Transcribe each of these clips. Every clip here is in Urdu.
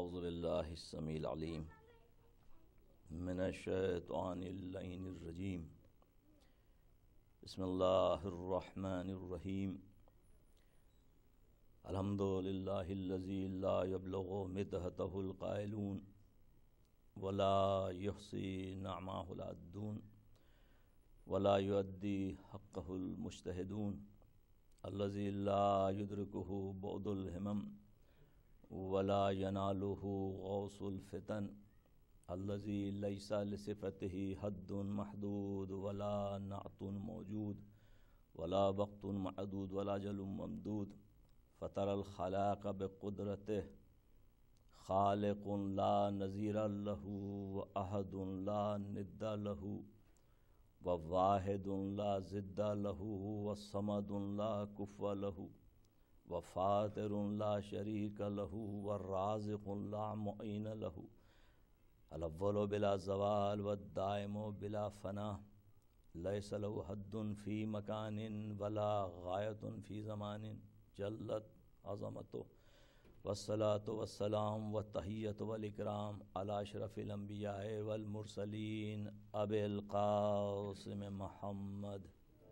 اعوذ باللہ السمیع العلیم من الشیطان اللعین الرجیم بسم اللہ الرحمن الرحیم الحمد للہ الذی لا یبلغ مدحتہ القائلون ولا یحصی نعماہ العدون ولا یؤدی حقہ المجتہدون الذی لا یدرکہ بعد الہمم ولا ینالہ غوث الفتن الذی لیس لصفتہ حد محدود ولا نعت موجود ولا وقت معدود ولا جل ممدود فطر الخلاق بقدرتہ خالق لا نظیر لہ واحد لا ند لہ وواحد لا ضد لہ والصمد لا کفو لہ وفاطر لا شریک لہ والرازق لا معین لہ الاول بلا زوال والدائم بلا فنا لیس لہ حد فی مکان ولا غایت فی زمان جلت عظمتہ والصلاة والسلام والتحیۃ والاکرام علی اشرف الانبیاء والمرسلین ابی القاسم محمد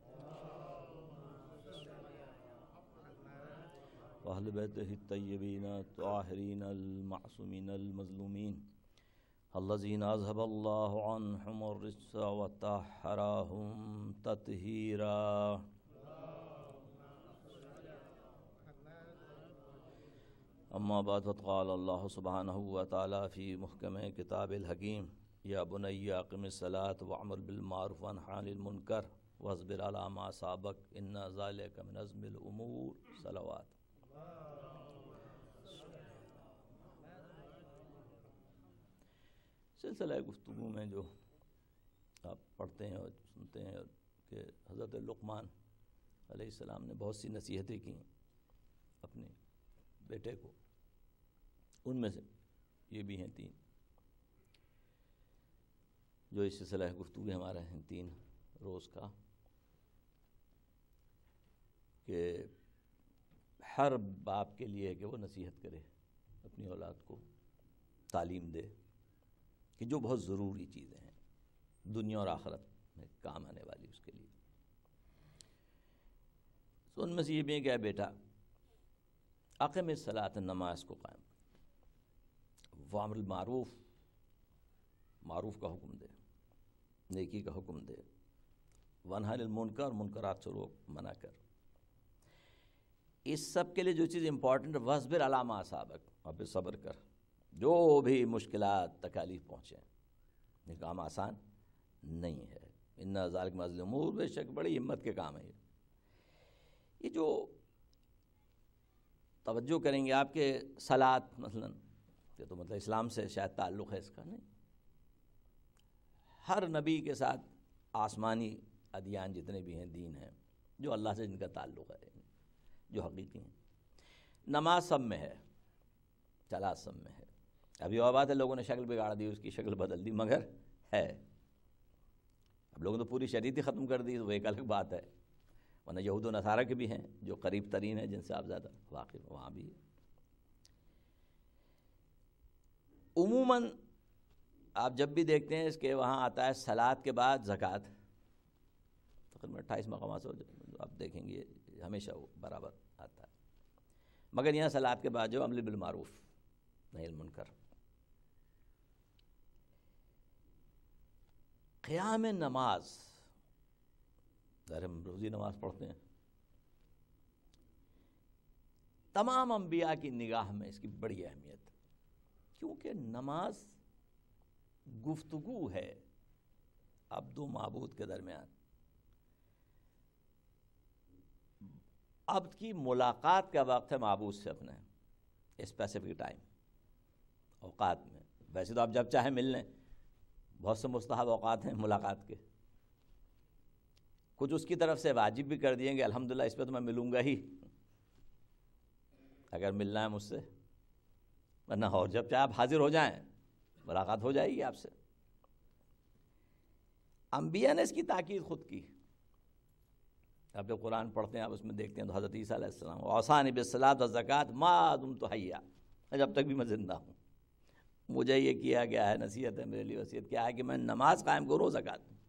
وأہل بیتہ الطیبین الطاہرین المعصومین المظلومین الذین اذھب اللہ عنہم الرجس وطہرہم تطہیرا اما بعد فقال اللہ سبحانہ وتعالی فی محکم کتاب الحکیم یا بنی اقم الصلاۃ وعمر بالمعروف وانہی عن المنکر واصبر علی ما اصابک ان ذلک من عزم الامور صلوات۔ سلسلہ گفتگو میں جو آپ پڑھتے ہیں اور سنتے ہیں کہ حضرت لقمان علیہ السلام نے بہت سی نصیحتیں کی اپنے بیٹے کو، ان میں سے یہ بھی ہیں تین جو اس سلسلہ گفتگو ہمارا ہیں 3 روز کا، کہ ہر باپ کے لیے ہے کہ وہ نصیحت کرے اپنی اولاد کو، تعلیم دے کہ جو بہت ضروری چیزیں ہیں دنیا اور آخرت میں کام آنے والی اس کے لیے۔ تو ان میں سے یہ بھی ہے کہ اے بیٹا اقم الصلاۃ، نماز کو قائم، وامر بالمعروف، معروف کا حکم دے، نیکی کا حکم دے، وانہی عن المنکر، منکرات سے روک، منع کر۔ اس سب کے لیے جو چیز امپورٹنٹ ہے واصبر علی ما اصابک، اور پھر صبر کر جو بھی مشکلات تکالیف پہنچیں۔ یہ کام آسان نہیں ہے، ان ذالک من عزم الامور، بے شک بڑی ہمت کے کام ہے یہ جو توجہ کریں گے آپ کے صلاۃ مثلا، یہ تو مطلب اسلام سے شاید تعلق ہے اس کا، نہیں، ہر نبی کے ساتھ آسمانی ادیان جتنے بھی ہیں، دین ہیں جو اللہ سے جن کا تعلق ہے، جو حقیقی ہیں، نماز سب میں ہے، صلاۃ سب میں ہے۔ ابھی اور بات ہے لوگوں نے شکل بگاڑ دی، اس کی شکل بدل دی، مگر ہے۔ اب لوگوں نے تو پوری شریعت ہی ختم کر دی، تو وہ ایک الگ بات ہے، ورنہ یہود و نصارہ کے بھی ہیں جو قریب ترین ہیں، جن سے آپ زیادہ واقف، وہاں بھی ہے۔ عموماً آپ جب بھی دیکھتے ہیں اس کے وہاں آتا ہے صلاۃ کے بعد زکوٰۃ، تقریباً 28 مقامات سے آپ دیکھیں گے ہمیشہ وہ برابر آتا ہے، مگر یہاں صلاۃ کے بعد جو امر بالمعروف نہی عن المنکر، قیام نماز، ظاہر ہم روزی نماز پڑھتے ہیں، تمام انبیاء کی نگاہ میں اس کی بڑی اہمیت، کیونکہ نماز گفتگو ہے عبد و معبود کے درمیان، عبد کی ملاقات کا وقت ہے معبود سے اپنے اسپیسیفک ٹائم، اوقات میں۔ ویسے تو آپ جب چاہیں مل لیں، بہت سے مستحب اوقات ہیں ملاقات کے، کچھ اس کی طرف سے واجب بھی کر دیے گے، الحمدللہ اس پہ تو میں ملوں گا ہی اگر ملنا ہے مجھ سے، ورنہ اور جب چاہے آپ حاضر ہو جائیں ملاقات ہو جائے گی آپ سے۔ انبیاء نے اس کی تاکید خود کی، آپ جب قرآن پڑھتے ہیں آپ اس میں دیکھتے ہیں تو حضرت عیسیٰ علیہ السلام اوصانی بالصلاۃ والزکوٰۃ ما دمت حیا، جب تک بھی میں زندہ ہوں مجھے یہ کیا گیا ہے، نصیحت ہے میرے لیے، وصیت کیا ہے کہ میں نماز قائم کروں، زکوٰۃ دوں،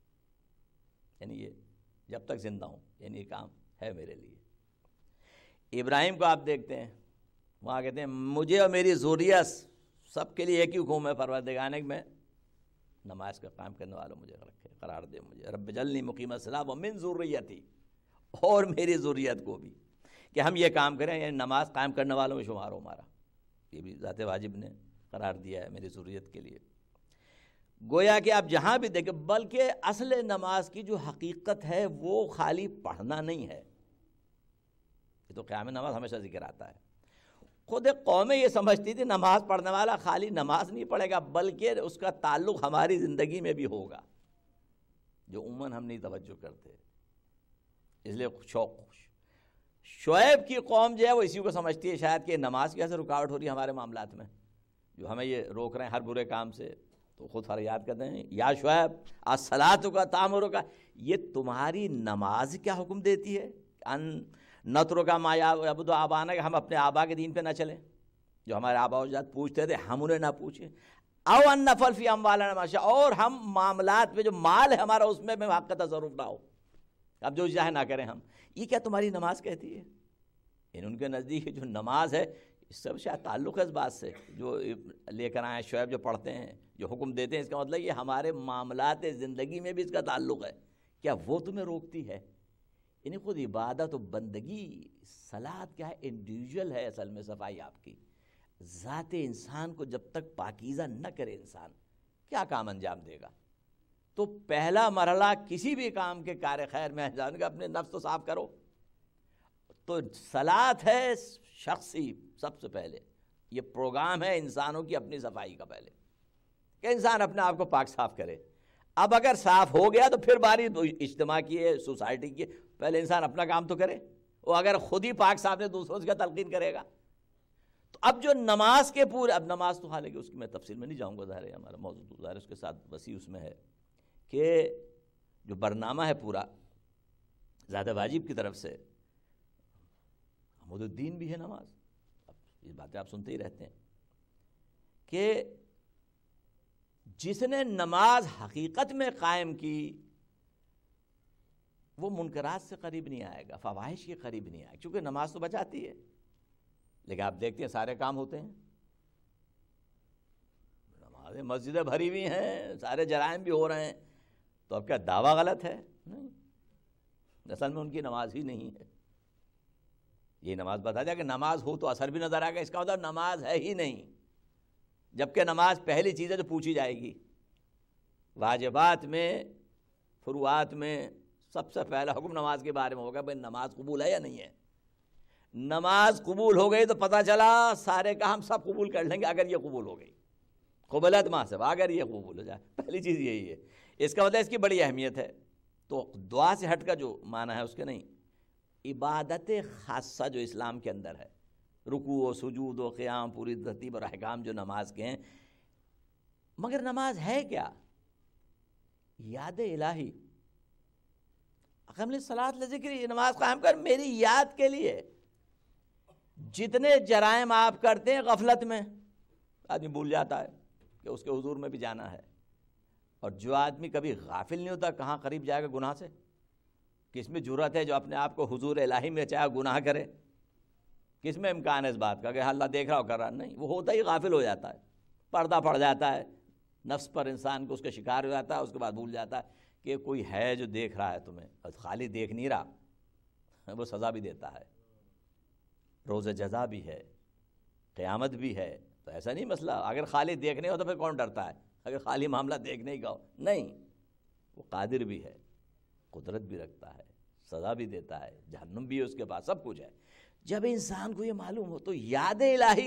یعنی یہ جب تک زندہ ہوں، یعنی یہ کام ہے میرے لیے۔ ابراہیم کو آپ دیکھتے ہیں، وہاں کہتے ہیں مجھے اور میری ذریت سب کے لیے ایک ہی حکم ہے پروردگار نے کہ میں نماز کا قائم کرنے والوں مجھے رکھے، قرار دے مجھے، رب جلنی مقیم الصلاۃ ومن ذریتی، اور میری ذریت کو بھی، کہ ہم یہ کام کریں، یعنی نماز قائم کرنے والوں میں شمار ہو ہمارا، یہ بھی ذات واجب نے قرار دیا ہے میری ذریت کے لیے۔ گویا کہ آپ جہاں بھی دیکھیں، بلکہ اصل نماز کی جو حقیقت ہے وہ خالی پڑھنا نہیں ہے، یہ تو قیام نماز ہمیشہ ذکر آتا ہے۔ خود قومیں یہ سمجھتی تھی نماز پڑھنے والا خالی نماز نہیں پڑھے گا، بلکہ اس کا تعلق ہماری زندگی میں بھی ہوگا، جو عموماً ہم نہیں توجہ کرتے۔ اس لیے شعیب کی قوم جو ہے وہ اسی کو سمجھتی ہے شاید کہ نماز کیسے رکاوٹ ہو رہی ہے ہمارے معاملات میں، جو ہمیں یہ روک رہے ہیں ہر برے کام سے، تو خود فریاد کرتے ہیں یا شعیب الصلاۃ کا تامرک، یہ تمہاری نماز کیا حکم دیتی ہے ان نترک ما یعبد آبانا، کہ ہم اپنے آبا کے دین پہ نہ چلیں، جو ہمارے آبا و اجداد پوچھتے تھے ہم انہیں نہ پوچھیں، او ان نفعل فی اموالنا ما شاء، اور ہم معاملات میں جو مال ہے ہمارا اس میں حق کا تصرف نہ ہو، اب جو چاہے نہ کریں ہم۔ یہ کیا تمہاری نماز کہتی ہے؟ ان کے نزدیک جو نماز ہے اس سے شاید تعلق ہے اس بات سے جو لے کر آئے شعیب، جو پڑھتے ہیں، جو حکم دیتے ہیں، اس کا مطلب یہ ہمارے معاملات زندگی میں بھی اس کا تعلق ہے، کیا وہ تمہیں روکتی ہے؟ یعنی خود عبادت و بندگی، صلاۃ کیا ہے، انڈیویجول ہے اصل میں صفائی آپ کی، ذات انسان کو جب تک پاکیزہ نہ کرے انسان کیا کام انجام دے گا؟ تو پہلا مرحلہ کسی بھی کام کے کار خیر میں انجام کا اپنے نفس تو صاف کرو، تو صلاۃ ہے شخصی سب سے پہلے، یہ پروگرام ہے انسانوں کی اپنی صفائی کا پہلے، کہ انسان اپنے آپ کو پاک صاف کرے۔ اب اگر صاف ہو گیا تو پھر باری اجتماع کی ہے، سوسائٹی کی، پہلے انسان اپنا کام تو کرے، وہ اگر خود ہی پاک صاف ہے دوسروں سے کیا تلقین کرے گا؟ تو اب جو نماز کے پورے، اب نماز تو حالانکہ اس کی میں تفصیل میں نہیں جاؤں گا، ظاہر ہے ہمارا موضوع تو ظاہر اس کے ساتھ وسیع اس میں ہے کہ جو برنامہ ہے پورا ذات واجب کی طرف سے، عمود الدین بھی ہے نماز، اب یہ باتیں آپ سنتے ہی رہتے ہیں کہ جس نے نماز حقیقت میں قائم کی وہ منکرات سے قریب نہیں آئے گا، فواحش کے قریب نہیں آئے گا، کیونکہ نماز تو بچاتی ہے، لیکن آپ دیکھتے ہیں سارے کام ہوتے ہیں، نمازیں مسجدیں بھری ہوئی ہیں، سارے جرائم بھی ہو رہے ہیں، تو اب کیا دعویٰ غلط ہے؟ نہیں، اصل میں ان کی نماز ہی نہیں ہے۔ یہ نماز بتا دیا کہ نماز ہو تو اثر بھی نظر آئے گا، اس کا مطلب نماز ہے ہی نہیں، جبکہ نماز پہلی چیز ہے جو پوچھی جائے گی، واجبات میں، فروعات میں سب سے پہلا حکم نماز کے بارے میں ہوگا، بھائی نماز قبول ہے یا نہیں ہے۔ نماز قبول ہو گئی تو پتہ چلا سارے کام سب قبول کر لیں گے اگر یہ قبول ہو گئی، قبلت ما سے اگر یہ قبول ہو جائے، پہلی چیز یہی ہے۔ اس کا مطلب اس کی بڑی اہمیت ہے، تو دعا سے ہٹ کا جو معنی ہے اس کے نہیں، عبادت خاصہ جو اسلام کے اندر ہے، رکوع و سجود و قیام، پوری ترتیب اور احکام جو نماز کے ہیں، مگر نماز ہے کیا؟ یاد الہی، اقم الصلاۃ لذکری، نماز قائم کر میری یاد کے لیے۔ جتنے جرائم آپ کرتے ہیں غفلت میں، آدمی بھول جاتا ہے کہ اس کے حضور میں بھی جانا ہے، اور جو آدمی کبھی غافل نہیں ہوتا کہاں قریب جائے گا گناہ سے؟ کس میں جرأت ہے جو اپنے آپ کو حضور الہی میں چاہے گناہ کرے؟ کس میں امکان ہے اس بات کا کہ اللہ دیکھ رہا ہو کر رہا؟ نہیں، وہ ہوتا ہی غافل ہو جاتا ہے، پردہ پڑ جاتا ہے نفس پر، انسان کو اس کا شکار ہو جاتا ہے، اس کے بعد بھول جاتا ہے کہ کوئی ہے جو دیکھ رہا ہے تمہیں، اور خالی دیکھ نہیں رہا، وہ سزا بھی دیتا ہے، روز جزا بھی ہے، قیامت بھی ہے۔ تو ایسا نہیں مسئلہ، اگر خالی دیکھنے ہو تو پھر کون ڈرتا ہے؟ اگر خالی معاملہ دیکھنے کا ہو، نہیں، وہ قادر بھی ہے، قدرت بھی رکھتا ہے، سزا بھی دیتا ہے، جہنم بھی ہے اس کے پاس، سب کچھ ہے۔ جب انسان کو یہ معلوم ہو تو یاد الہی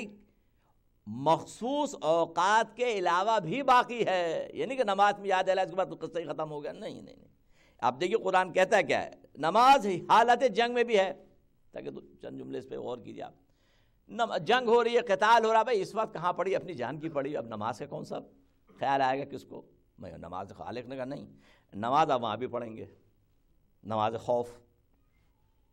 مخصوص اوقات کے علاوہ بھی باقی ہے، یعنی کہ نماز میں یاد الہی اس کے بعد قصہ ہی ختم ہو گیا، نہیں نہیں نہیں۔ آپ دیکھیے قرآن کہتا ہے کیا ہے، نماز حالت جنگ میں بھی ہے، تاکہ چند جملے اس پہ غور کیجیے آپ۔ جنگ ہو رہی ہے، قتال ہو رہا ہے، بھائی اس وقت کہاں پڑی؟ اپنی جان کی پڑی، اب نماز کا کون سا خیال آئے گا کس کو؟ میں نماز خالق نے کہا نہیں، نماز آپ وہاں بھی پڑھیں گے، نماز خوف،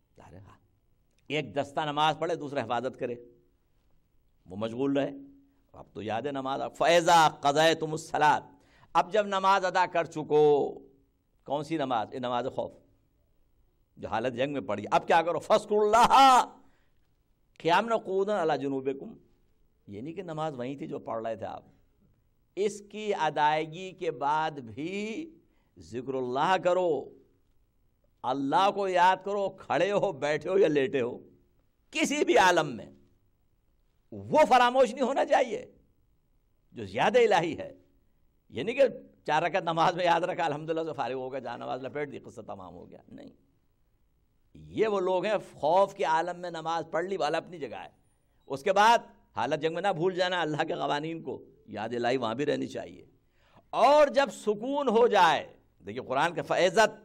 ایک دستہ نماز پڑھے دوسرا حفاظت کرے، وہ مشغول رہے، اب تو یاد ہے نماز. فَإِذَا قَضَيْتُمُ الصَّلَاةَ، اب جب نماز ادا کر چکو. کون سی نماز؟ یہ نماز خوف جو حالت جنگ میں پڑی. اب کیا کرو؟ فَاذْكُرُوا اللَّهَ قِيَامًا وَقُعُودًا عَلَىٰ جُنُوبِكُمْ. یہ نہیں کہ نماز وہیں تھی جو پڑھ رہے تھے آپ. اس کی ادائیگی کے بعد بھی ذکر اللہ کرو، اللہ کو یاد کرو، کھڑے ہو، بیٹھے ہو یا لیٹے ہو، کسی بھی عالم میں وہ فراموش نہیں ہونا چاہیے جو یاد الہی ہے. یہ نہیں کہ 4 رکعت نماز میں یاد رکھا، الحمدللہ سے فارغ ہو گیا، جہاں نماز لپیٹ دی، قصہ تمام ہو گیا. نہیں، یہ وہ لوگ ہیں خوف کے عالم میں نماز پڑھ لی، والا اپنی جگہ ہے. اس کے بعد حالت جنگ میں نہ بھول جانا اللہ کے قوانین کو، یاد الہی وہاں بھی رہنی چاہیے. اور جب سکون ہو جائے، دیکھیے قرآن کے فَعِزَت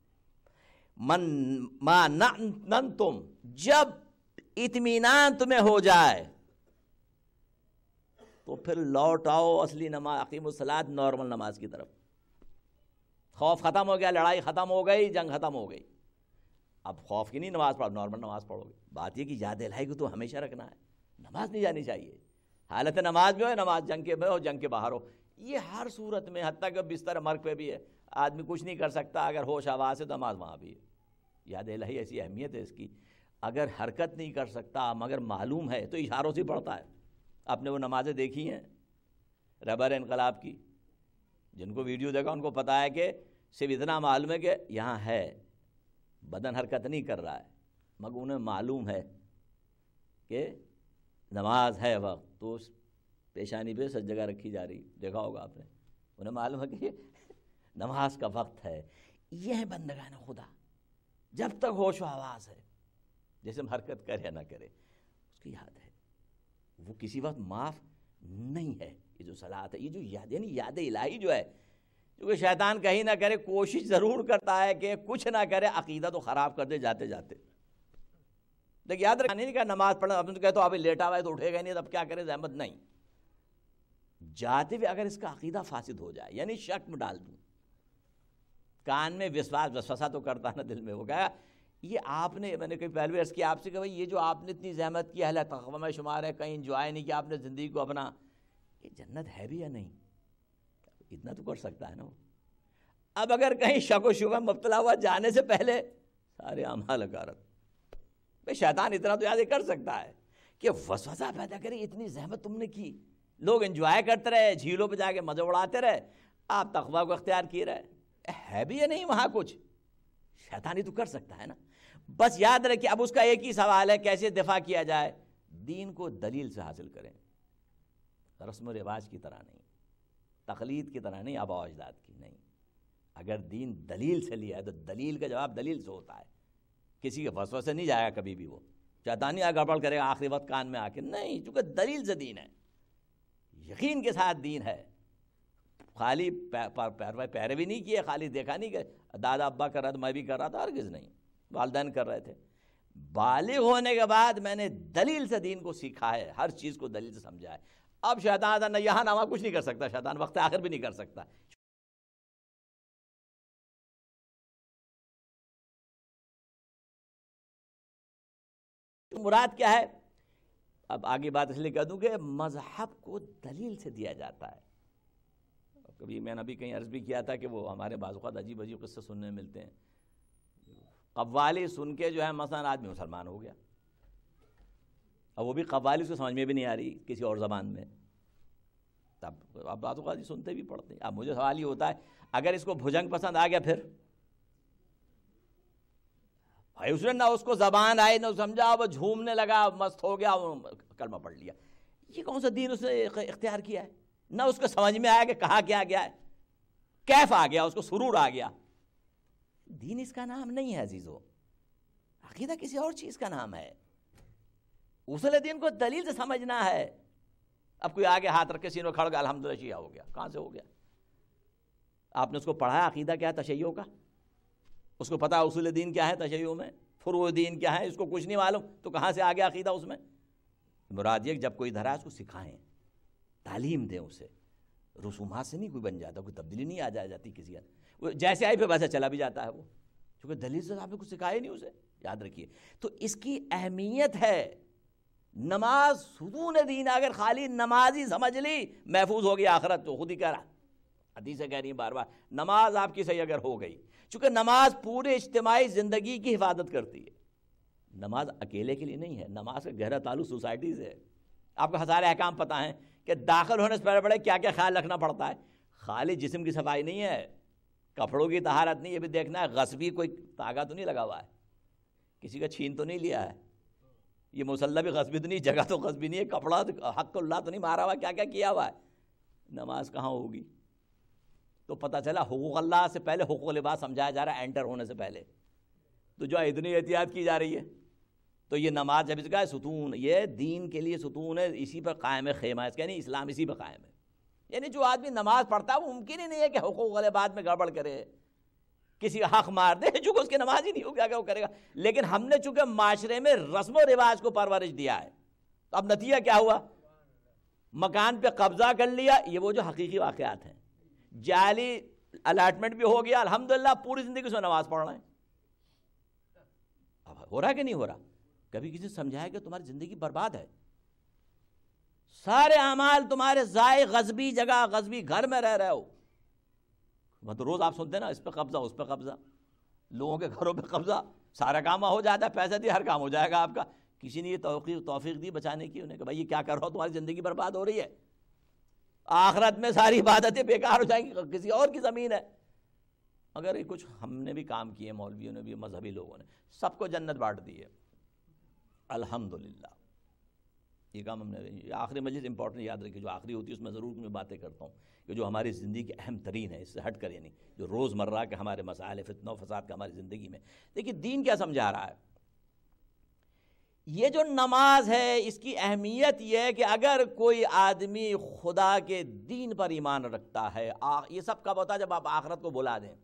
مَا نَنْتُمْ، جب اطمینان تمہیں ہو جائے تو پھر لوٹ آؤ اصلی نماز، اقیم الصلاۃ، نارمل نماز کی طرف. خوف ختم ہو گیا، لڑائی ختم ہو گئی، جنگ ختم ہو گئی. اب خوف کی نہیں نماز پڑھو، نارمل نماز پڑھو گے. بات یہ کہ یاد الہی کو تو ہمیشہ رکھنا ہے، نماز نہیں جانی چاہیے. حالت نماز میں ہو، نماز جنگ کے میں ہو، جنگ کے باہر ہو، یہ ہر صورت میں، حتیٰ کہ بستر مرگ پہ بھی ہے، آدمی کچھ نہیں کر سکتا، اگر ہوش آواز ہے تو نماز وہاں بھی ہے. یاد الہی ایسی اہمیت ہے اس کی. اگر حرکت نہیں کر سکتا مگر معلوم ہے تو اشاروں سے پڑھتا ہے. آپ نے وہ نمازیں دیکھی ہیں رہبر انقلاب کی، جن کو ویڈیو دیکھا ان کو پتا ہے کہ صرف اتنا معلوم ہے کہ یہاں ہے، بدن حرکت نہیں کر رہا ہے، مگر انہیں معلوم ہے کہ نماز ہے وقت، تو اس پیشانی پہ سجدہ رکھی جا رہی. دیکھا ہوگا آپ نے، انہیں معلوم ہے کہ نماز کا وقت ہے. یہ ہے بندگان خدا. جب تک ہوش و آواز ہے، جسم حرکت کرے یا نہ کرے، اس کی یاد ہے، وہ کسی وقت معاف نہیں ہے. یہ جو صلاۃ ہے، یہ جو یاد، یعنی یاد الہی جو ہے، کیونکہ شیطان کہیں نہ کرے کوشش ضرور کرتا ہے کہ کچھ نہ کرے، عقیدہ تو خراب کر دے جاتے جاتے. لیکن یاد رکھنا نہیں کہ نماز پڑھنا، اب کہتے ہو ابھی لیٹا ہوا ہے تو اٹھے گا نہیں، تب کیا کرے، زحمت نہیں. جاتے ہوئے اگر اس کا عقیدہ فاسد ہو جائے، یعنی شک میں ڈال دوں، کان میں وسوسہ تو کرتا ہے نا دل میں، وہ کہا یہ آپ نے، میں نے کہیں پہلے عرض کیا آپ سے کہ بھائی یہ جو آپ نے اتنی زحمت کی، اہل تقویٰ میں شمار ہے، کہیں انجوائے نہیں کیا آپ نے زندگی کو اپنا، یہ جنت ہے بھی یا نہیں؟ اتنا تو کر سکتا ہے نا وہ. اب اگر کہیں شک و شبہ مبتلا ہوا جانے سے پہلے سارے اعمال اکارت، بھائی شیطان اتنا تو یاد کر سکتا ہے کہ وسوسہ پیدا کرے، اتنی زحمت تم نے کی، لوگ انجوائے کرتے رہے، جھیلوں پہ جا کے مزے اڑاتے رہے، آپ تقویٰ کو اختیار کیے رہے، ہے بھی یا نہیں وہاں کچھ؟ شیطانی تو کر سکتا ہے نا. بس یاد رکھیں اب اس کا ایک ہی سوال ہے کیسے دفاع کیا جائے. دین کو دلیل سے حاصل کریں، رسم و رواج کی طرح نہیں، تقلید کی طرح نہیں، آباء و اجداد کی نہیں. اگر دین دلیل سے لیا ہے تو دلیل کا جواب دلیل سے ہوتا ہے. کسی کے وسوسے سے نہیں جائے گا کبھی بھی، وہ شیطانی گڑبڑ کرے گا آخری وقت کان میں آ کے، نہیں، چونکہ دلیل سے دین ہے، یقین کے ساتھ دین ہے. خالی پیروی نہیں کیے، خالی دیکھا نہیں کہ دادا ابا کر رہا تھا میں بھی کر رہا تھا، ہرگز نہیں، والدین کر رہے تھے. بالغ ہونے کے بعد میں نے دلیل سے دین کو سیکھا ہے، ہر چیز کو دلیل سے سمجھا ہے. اب شیطان نہ یہاں نہ وہاں کچھ نہیں کر سکتا، شیطان وقت آخر بھی نہیں کر سکتا. مراد کیا ہے؟ اب آگے بات اس لیے کہہ دوں کہ مذہب کو دلیل سے دیا جاتا ہے. کبھی میں نے ابھی کہیں عرض بھی کیا تھا کہ وہ ہمارے بعض اوقات عجیب عجیب قصے سننے ملتے ہیں. قوالی سن کے جو ہے مثلا آدمی مسلمان ہو گیا، اب وہ بھی قوالی اس کو سمجھ میں بھی نہیں آ رہی کسی اور زبان میں، تب اب بعض اوقات سنتے بھی پڑھتے ہیں. اب مجھے سوال یہ ہوتا ہے اگر اس کو بھجنگ پسند آ گیا پھر بھائی اس نے نہ اس کو زبان آئی نہ سمجھا، وہ جھومنے لگا، مست ہو گیا، کلمہ پڑھ لیا، یہ کون سا دین اس نے اختیار کیا ہے؟ نہ اس کو سمجھ میں آیا کہ کہا کیا گیا ہے، کیف آ گیا، اس کو سرور آ گیا. دین اس کا نام نہیں ہے عزیزو، عقیدہ کسی اور چیز کا نام ہے. اصول دین کو دلیل سے سمجھنا ہے. اب کوئی آگے ہاتھ رکھ کے سینوں کھڑ گیا الحمدللہ شیعہ ہو گیا، کہاں سے ہو گیا؟ آپ نے اس کو پڑھا عقیدہ کیا ہے تشیع کا؟ اس کو پتا اصول دین کیا ہے تشیع میں، فروع دین کیا ہے، اس کو کچھ نہیں معلوم تو کہاں سے آگے عقیدہ اس میں؟ مراد یہ کہ جب کوئی دھرا ہے اس کو سکھائیں، تعلیم دیں اسے. رسومات سے نہیں کوئی بن جاتا، کوئی تبدیلی نہیں آ جاتی کسی کا، جیسے آئی پھر ویسے چلا بھی جاتا ہے وہ، کیونکہ دلیل سے آپ نے کچھ سکھایا نہیں اسے. یاد رکھیے تو اس کی اہمیت ہے. نماز ستون دین، اگر خالی نمازی سمجھ لی محفوظ ہوگی آخرت، تو خود ہی کہہ رہا، حدیثیں کہہ رہی ہیں بار بار، نماز آپ کی صحیح اگر ہو گئی، چونکہ نماز پورے اجتماعی زندگی کی حفاظت کرتی ہے، نماز اکیلے کے لیے نہیں ہے، نماز کا گہرا تعلق سوسائٹی سے ہے۔ آپ کو ہزارے احکام پتہ ہیں کہ داخل ہونے سے پہلے بڑے کیا کیا خیال رکھنا پڑتا ہے، خالی جسم کی صفائی نہیں ہے، کپڑوں کی طہارت نہیں، یہ بھی دیکھنا ہے غصبی کوئی تاغا تو نہیں لگا ہوا ہے، کسی کا چھین تو نہیں لیا ہے، یہ مصلی بھی غصبی تو نہیں، جگہ تو غصبی نہیں ہے، کپڑا حق اللہ تو نہیں مارا ہوا، کیا کیا کیا ہوا ہے، نماز کہاں ہوگی؟ تو پتہ چلا حقوق اللہ سے پہلے حقوق لباس سمجھایا جا رہا ہے انٹر ہونے سے پہلے، تو جو اتنی احتیاط کی جا رہی ہے، تو یہ نماز جب اس کا ہے ستون، یہ دین کے لیے ستون ہے، اسی پر قائم ہے خیمہ، اس کا نہیں اسلام اسی پر قائم ہے۔ یعنی جو آدمی نماز پڑھتا ہے وہ ممکن ہی نہیں ہے کہ حقوق لباس میں گڑبڑ کرے، کسی کا حق مار دے، چونکہ اس کی نماز ہی نہیں ہوگی، کیا وہ کرے گا؟ لیکن ہم نے چونکہ معاشرے میں رسم و رواج کو پرورش دیا ہے، تو اب نتیجہ کیا ہوا؟ مکان پہ قبضہ کر لیا، یہ وہ جو حقیقی واقعات ہیں، جعلی الاٹمنٹ بھی ہو گیا، الحمدللہ پوری زندگی اس میں نماز پڑھ رہے ہیں۔ اب ہو رہا کہ نہیں ہو رہا؟ کبھی کسی نے سمجھایا کہ تمہاری زندگی برباد ہے، سارے اعمال تمہارے ضائع، غصبی جگہ، غصبی گھر میں رہ رہے ہو، مطلب روز آپ سنتے نا اس پہ قبضہ، اس پہ قبضہ، لوگوں کے گھروں پہ قبضہ، سارا کام ہو جاتا ہے، پیسہ دی ہر کام ہو جائے گا آپ کا۔ کسی نے یہ توفیق دی بچانے کی، انہیں کہ بھائی یہ کیا کر رہا ہو، تمہاری زندگی برباد ہو رہی ہے، آخرت میں ساری عبادتیں بیکار ہو جائیں گی، کسی اور کی زمین ہے۔ اگر یہ کچھ ہم نے بھی کام کیے، مولویوں نے بھی، مذہبی لوگوں نے، سب کو جنت بانٹ دی ہے الحمدللہ، یہ کام ہم نے۔ آخری مجلس امپورٹنٹ یاد رکھیے، جو آخری ہوتی ہے اس میں ضرور میں باتیں کرتا ہوں کہ جو ہماری زندگی کی اہم ترین ہے، اس سے ہٹ کر، یعنی جو روزمرہ کے ہمارے مسائل فتنہ و فساد کا ہماری زندگی میں۔ دیکھیے دین کیا سمجھا رہا ہے، یہ جو نماز ہے اس کی اہمیت یہ ہے کہ اگر کوئی آدمی خدا کے دین پر ایمان رکھتا ہے، یہ سب کب ہوتا ہے؟ جب آپ آخرت کو بلا دیں،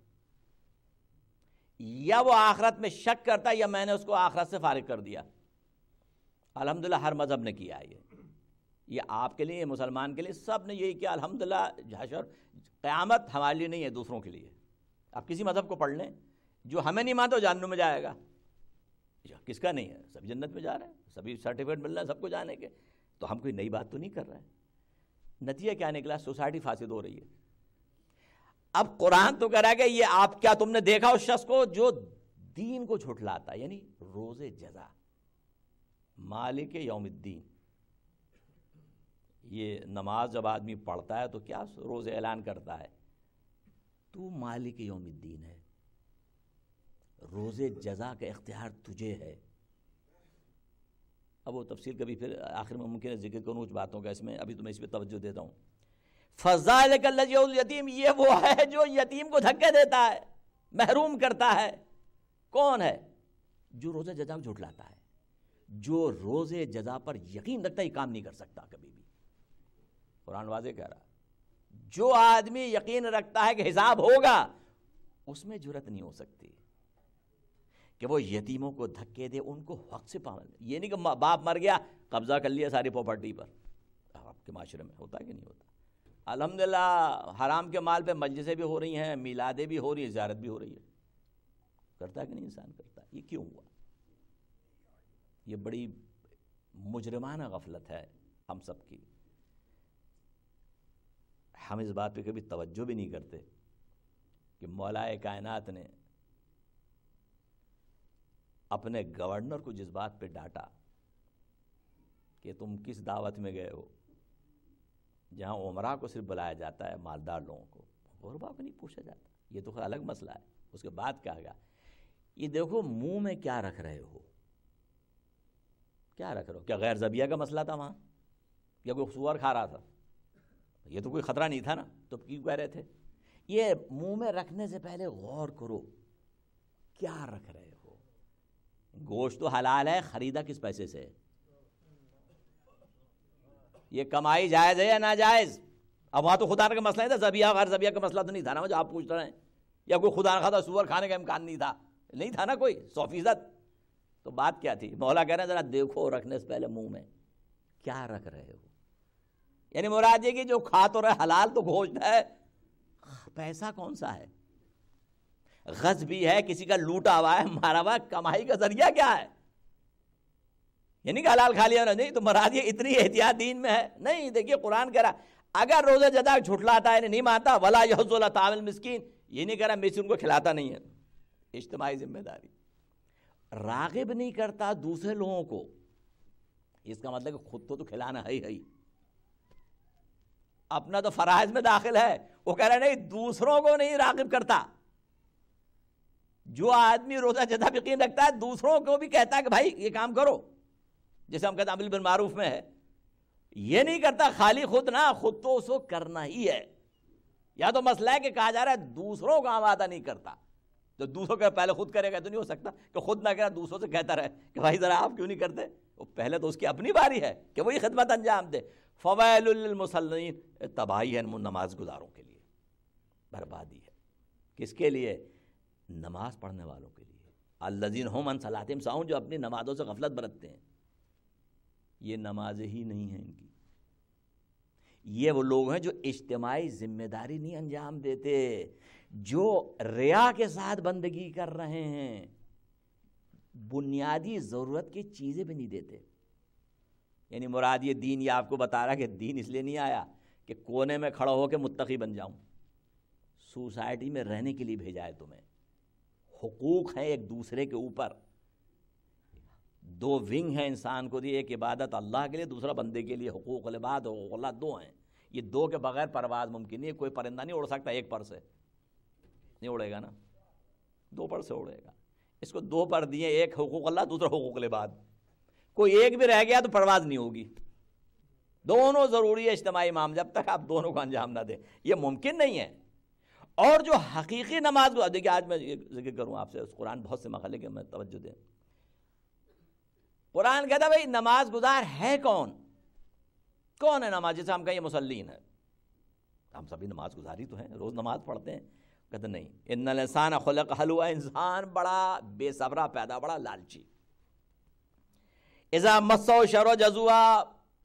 یا وہ آخرت میں شک کرتا ہے، یا میں نے اس کو آخرت سے فارغ کر دیا۔ الحمدللہ ہر مذہب نے کیا ہے یہ آپ کے لیے، مسلمان کے لیے، سب نے یہی کیا الحمدللہ۔ حشر قیامت ہمارے لیے نہیں ہے، دوسروں کے لیے۔ آپ کسی مذہب کو پڑھ لیں، جو ہمیں نہیں مانتا وہ جہنم میں جائے گا، کس کا نہیں ہے؟ سب جنت میں جا رہے ہیں، سبھی سرٹیفکیٹ مل رہا ہے سب کو جانے کے، تو ہم کوئی نئی بات تو نہیں کر رہے ہیں۔ نتیجہ کیا نکلا؟ سوسائٹی فاسد ہو رہی ہے۔ اب قرآن تو کہہ رہا ہے کہ یہ آپ کیا تم نے دیکھا اس شخص کو جو دین کو جھٹلاتا ہے، یعنی روز جزا، مالک یوم الدین۔ یہ نماز جب آدمی پڑھتا ہے تو کیا روز اعلان کرتا ہے؟ تو مالک یوم الدین ہے، روز جزا کا اختیار تجھے ہے۔ اب وہ تفصیل کبھی پھر آخر میں ممکن ہے ذکر کروں کچھ باتوں کا، اس میں ابھی تو میں اس پہ توجہ دیتا ہوں۔ فَذَلِكَ الَّذِي يَدْعُو الْيَتِيمَ، یہ وہ ہے جو یتیم کو دھکے دیتا ہے، محروم کرتا ہے۔ کون ہے؟ جو روز جزا کو جھٹلاتا ہے، جو روز جزا پر یقین رکھتا ہے، یہ کام نہیں کر سکتا کبھی بھی۔ قرآن واضح کہہ رہا، جو آدمی یقین رکھتا ہے کہ حساب ہوگا، اس میں جرت نہیں ہو سکتی کہ وہ یتیموں کو دھکے دے، ان کو حق سے پابند۔ یہ نہیں کہ باپ مر گیا قبضہ کر لیا ساری پراپرٹی پر۔ آپ کے معاشرے میں ہوتا ہے کہ نہیں ہوتا؟ الحمدللہ حرام کے مال پہ مجلسیں بھی ہو رہی ہیں، میلادیں بھی ہو رہی ہیں، زیارت بھی ہو رہی ہے۔ کرتا ہے کہ نہیں انسان؟ کرتا ہے۔ یہ کیوں ہوا؟ یہ بڑی مجرمانہ غفلت ہے ہم سب کی۔ ہم اس بات پہ کبھی توجہ بھی نہیں کرتے کہ مولائے کائنات نے اپنے گورنر کو جس بات پہ ڈانٹا کہ تم کس دعوت میں گئے ہو، جہاں عمرہ کو صرف بلایا جاتا ہے، مالدار لوگوں کو غربا کو نہیں پوچھا جاتا، یہ تو الگ مسئلہ ہے۔ اس کے بعد کہا گیا یہ دیکھو منہ میں کیا رکھ رہے ہو، کیا رکھ رہے ہو؟ کیا غیر ذبیحہ کا مسئلہ تھا وہاں، یا کوئی سور کھا رہا تھا؟ یہ تو کوئی خطرہ نہیں تھا نا، تو کیوں کہہ رہے تھے؟ یہ منہ میں رکھنے سے پہلے غور کرو کیا رکھ رہے ہو۔ گوشت تو حلال ہے، خریدا کس پیسے سے؟ یہ کمائی جائز ہے یا ناجائز؟ اب وہاں تو خدا کا مسئلہ نہیں تھا، ذبیحہ غیر ذبیحہ کا مسئلہ تو نہیں تھا نا جو آپ پوچھ رہے ہیں، یا کوئی خدا نہ خدا سور کھانے کا امکان نہیں تھا نا کوئی 100%۔ تو بات کیا تھی؟ مولا کہہ رہے ہیں ذرا دیکھو رکھنے سے پہلے منہ میں کیا رکھ رہے ہو۔ یعنی مراد یہ کہ جو کھا تو رہے حلال تو گوشت ہے، پیسہ کون سا ہے؟ غصبی ہے، کسی کا لوٹا ہوا ہے، مارا ہوا ہے، کمائی کا ذریعہ کیا ہے؟ یعنی کہ حلال کھا لیا نہیں تو مراد یہ اتنی احتیاط دین میں ہے نہیں. دیکھیے قرآن کہہ رہا اگر روزہ جدا جھٹلاتا ہے نہیں مانتا ولا یحض علی طعام المسکین, یہ نہیں کہہ رہا مسکین کو کھلاتا نہیں ہے. اجتماعی ذمہ داری. راغب نہیں کرتا دوسرے لوگوں کو, اس کا مطلب کہ خود تو کھلانا ہے ہی, اپنا تو فرائض میں داخل ہے. وہ کہہ رہا نہیں دوسروں کو نہیں راغب کرتا. جو آدمی روزہ جدا یقین رکھتا ہے دوسروں کو بھی کہتا ہے کہ بھائی یہ کام کرو, جیسے ہم کہتے ہیں امر بالمعروف میں ہے. یہ نہیں کرتا خالی خود نہ, خود تو اس کو کرنا ہی ہے. یا تو مسئلہ ہے کہ کہا جا رہا ہے دوسروں کو آمادہ نہیں کرتا, تو دوسروں کا پہلے خود کرے گا تو نہیں ہو سکتا کہ خود نہ کرے دوسروں سے کہتا رہے کہ بھائی ذرا آپ کیوں نہیں کرتے. وہ پہلے تو اس کی اپنی باری ہے کہ وہی خدمت انجام دے. فویل للمصلین, تباہی ہے نماز گزاروں کے لیے, بربادی ہے. کس کے لیے؟ نماز پڑھنے والوں کے لیے. الذین هم عن صلاتہم ساہون, جو اپنی نمازوں سے غفلت برتتے ہیں. یہ نمازیں ہی نہیں ہیں ان کی. یہ وہ لوگ ہیں جو اجتماعی ذمہ داری نہیں انجام دیتے, جو ریا کے ساتھ بندگی کر رہے ہیں, بنیادی ضرورت کی چیزیں بھی نہیں دیتے. یعنی مراد یہ دین, یہ آپ کو بتا رہا کہ دین اس لیے نہیں آیا کہ کونے میں کھڑا ہو کے متقی بن جاؤں. سوسائٹی میں رہنے کے لیے بھیجا ہے تمہیں. حقوق ہیں ایک دوسرے کے اوپر. دو ونگ ہیں انسان کو دی, ایک عبادت اللہ کے لیے, دوسرا بندے کے لیے. حقوق العباد حقوق اللہ دو ہیں. یہ دو کے بغیر پرواز ممکن نہیں ہے. کوئی پرندہ نہیں اڑ سکتا ایک پر سے, نہیں اڑے گا نا, دو پر سے اڑے گا. اس کو دو پر دیے, ایک حقوق اللہ دوسرا حقوق العباد. کوئی ایک بھی رہ گیا تو پرواز نہیں ہوگی. دونوں ضروری ہے اجتماعی معاملہ, جب تک آپ دونوں کو انجام نہ دیں یہ ممکن نہیں ہے. اور جو حقیقی نماز کو دیکھیے, آج میں ذکر کروں آپ سے, اس قرآن بہت سے مقالے کے میں توجہ دیں. قرآن کہتا ہے بھائی نماز گزار ہے کون؟ کون ہے نماز؟ جیسے ہم کہیں یہ مسلین ہے, ہم سبھی نماز گزاری تو ہیں, روز نماز پڑھتے ہیں. کہتے نہیں, ان الانسان خلق ہلوعا, انسان بڑا بے صبرا پیدا, بڑا لالچی. اذا مسہ الشر جزوعا,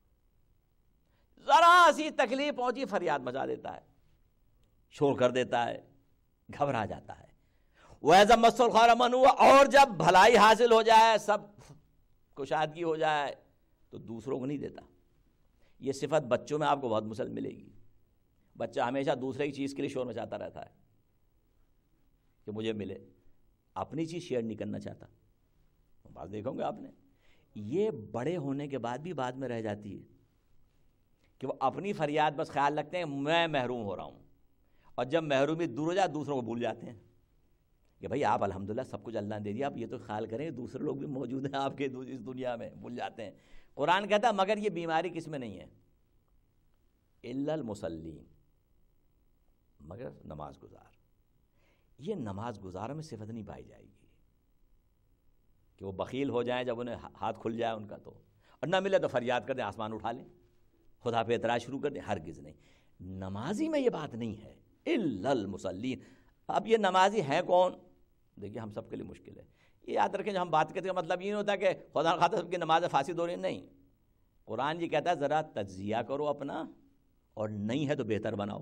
ذرا سی تکلیف پہنچی فریاد مچا دیتا ہے, شور کر دیتا ہے, گھبرا جاتا ہے. وَإِذَا مَسَّهُ الْخَيْرُ مَنُوعًا, اور جب بھلائی حاصل ہو جائے, سب کشادگی ہو جائے, تو دوسروں کو نہیں دیتا. یہ صفت بچوں میں آپ کو بہت مسلم ملے گی. بچہ ہمیشہ دوسرے کی چیز کے لیے شور مچاتا رہتا ہے کہ مجھے ملے, اپنی چیز شیئر نہیں کرنا چاہتا. بات دیکھو گے آپ نے, یہ بڑے ہونے کے بعد بھی بعد میں رہ جاتی ہے کہ وہ اپنی فریاد بس خیال رکھتے ہیں میں محروم ہو رہا ہوں, اور جب محرومی دور ہو جائے دوسروں کو بھول جاتے ہیں کہ بھائی آپ الحمدللہ سب کچھ اللہ نے دے دیا, آپ یہ تو خیال کریں دوسرے لوگ بھی موجود ہیں آپ کے اس دنیا میں, بھول جاتے ہیں. قرآن کہتا ہے مگر یہ بیماری کس میں نہیں ہے؟ الا المصلین, مگر نماز گزار. یہ نماز گزاروں میں صفت نہیں پائی جائے گی کہ وہ بخیل ہو جائیں جب انہیں ہاتھ کھل جائے ان کا, تو اور نہ ملے تو فریاد کر دیں, آسمان اٹھا لیں, خدا پہ اعتراض شروع کر دیں. ہرگز نہیں, نمازی میں یہ بات نہیں ہے. الا المصلین. اب یہ نمازی ہیں کون؟ دیکھیے ہم سب کے لیے مشکل ہے. یہ یاد رکھیں, جب ہم بات کرتے ہیں مطلب یہ نہیں ہوتا کہ خدا خاطر سب کی نماز فاسد ہو رہی ہے, نہیں. قرآن یہ کہتا ہے ذرا تجزیہ کرو اپنا, اور نہیں ہے تو بہتر بناؤ.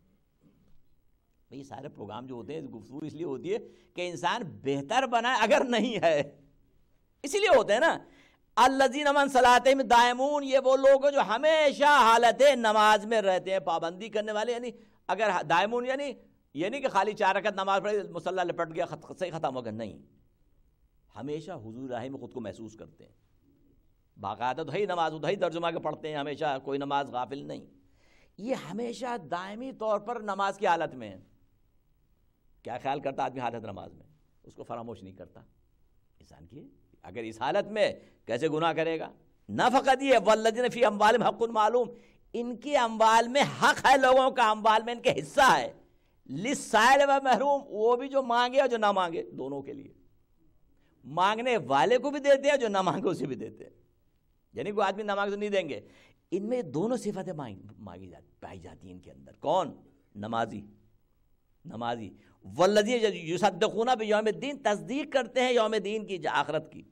یہ سارے پروگرام جو ہوتے ہیں گفتگو اس لیے ہوتی ہے کہ انسان بہتر بنائے, اگر نہیں ہے اسی لیے ہوتے ہیں نا. الذین من صلاتہم دائمون, یہ وہ لوگ جو ہمیشہ حالت نماز میں رہتے ہیں, پابندی کرنے والے. یعنی اگر دائمون یعنی یہ نہیں کہ خالی 4 رکعت نماز پڑھی مصلی لپٹ گیا صحیح ختم ہو گیا, نہیں, ہمیشہ حضور راہ میں خود کو محسوس کرتے ہیں. باقاعدہ دہی نماز دہی ترجمہ کے پڑھتے ہیں, ہمیشہ کوئی نماز غافل نہیں. یہ ہمیشہ دائمی طور پر نماز کی حالت میں ہے. کیا خیال کرتا آدمی حالت نماز میں؟ اس کو فراموش نہیں کرتا انسان کی. اگر اس حالت میں کیسے گناہ کرے گا؟ نہ فقط یہ, والذین فی اموالہم حق معلوم, ان کے اموال میں حق ہے, لوگوں کا اموال میں ان کے حصہ ہے. للسائل و محروم, وہ بھی جو مانگے اور جو نہ مانگے, دونوں کے لیے. مانگنے والے کو بھی دیتے ہیں, جو نہ مانگے اسے بھی دیتے ہیں. یعنی کوئی آدمی نہ مانگے تو نہیں دیں گے. ان میں دونوں صفتیں مانگی پائی جاتی ہیں ان کے اندر. کون؟ نمازی. نمازی. والذین یصدقون بیوم الدین, تصدیق کرتے ہیں یوم دین کی, آخرت کی.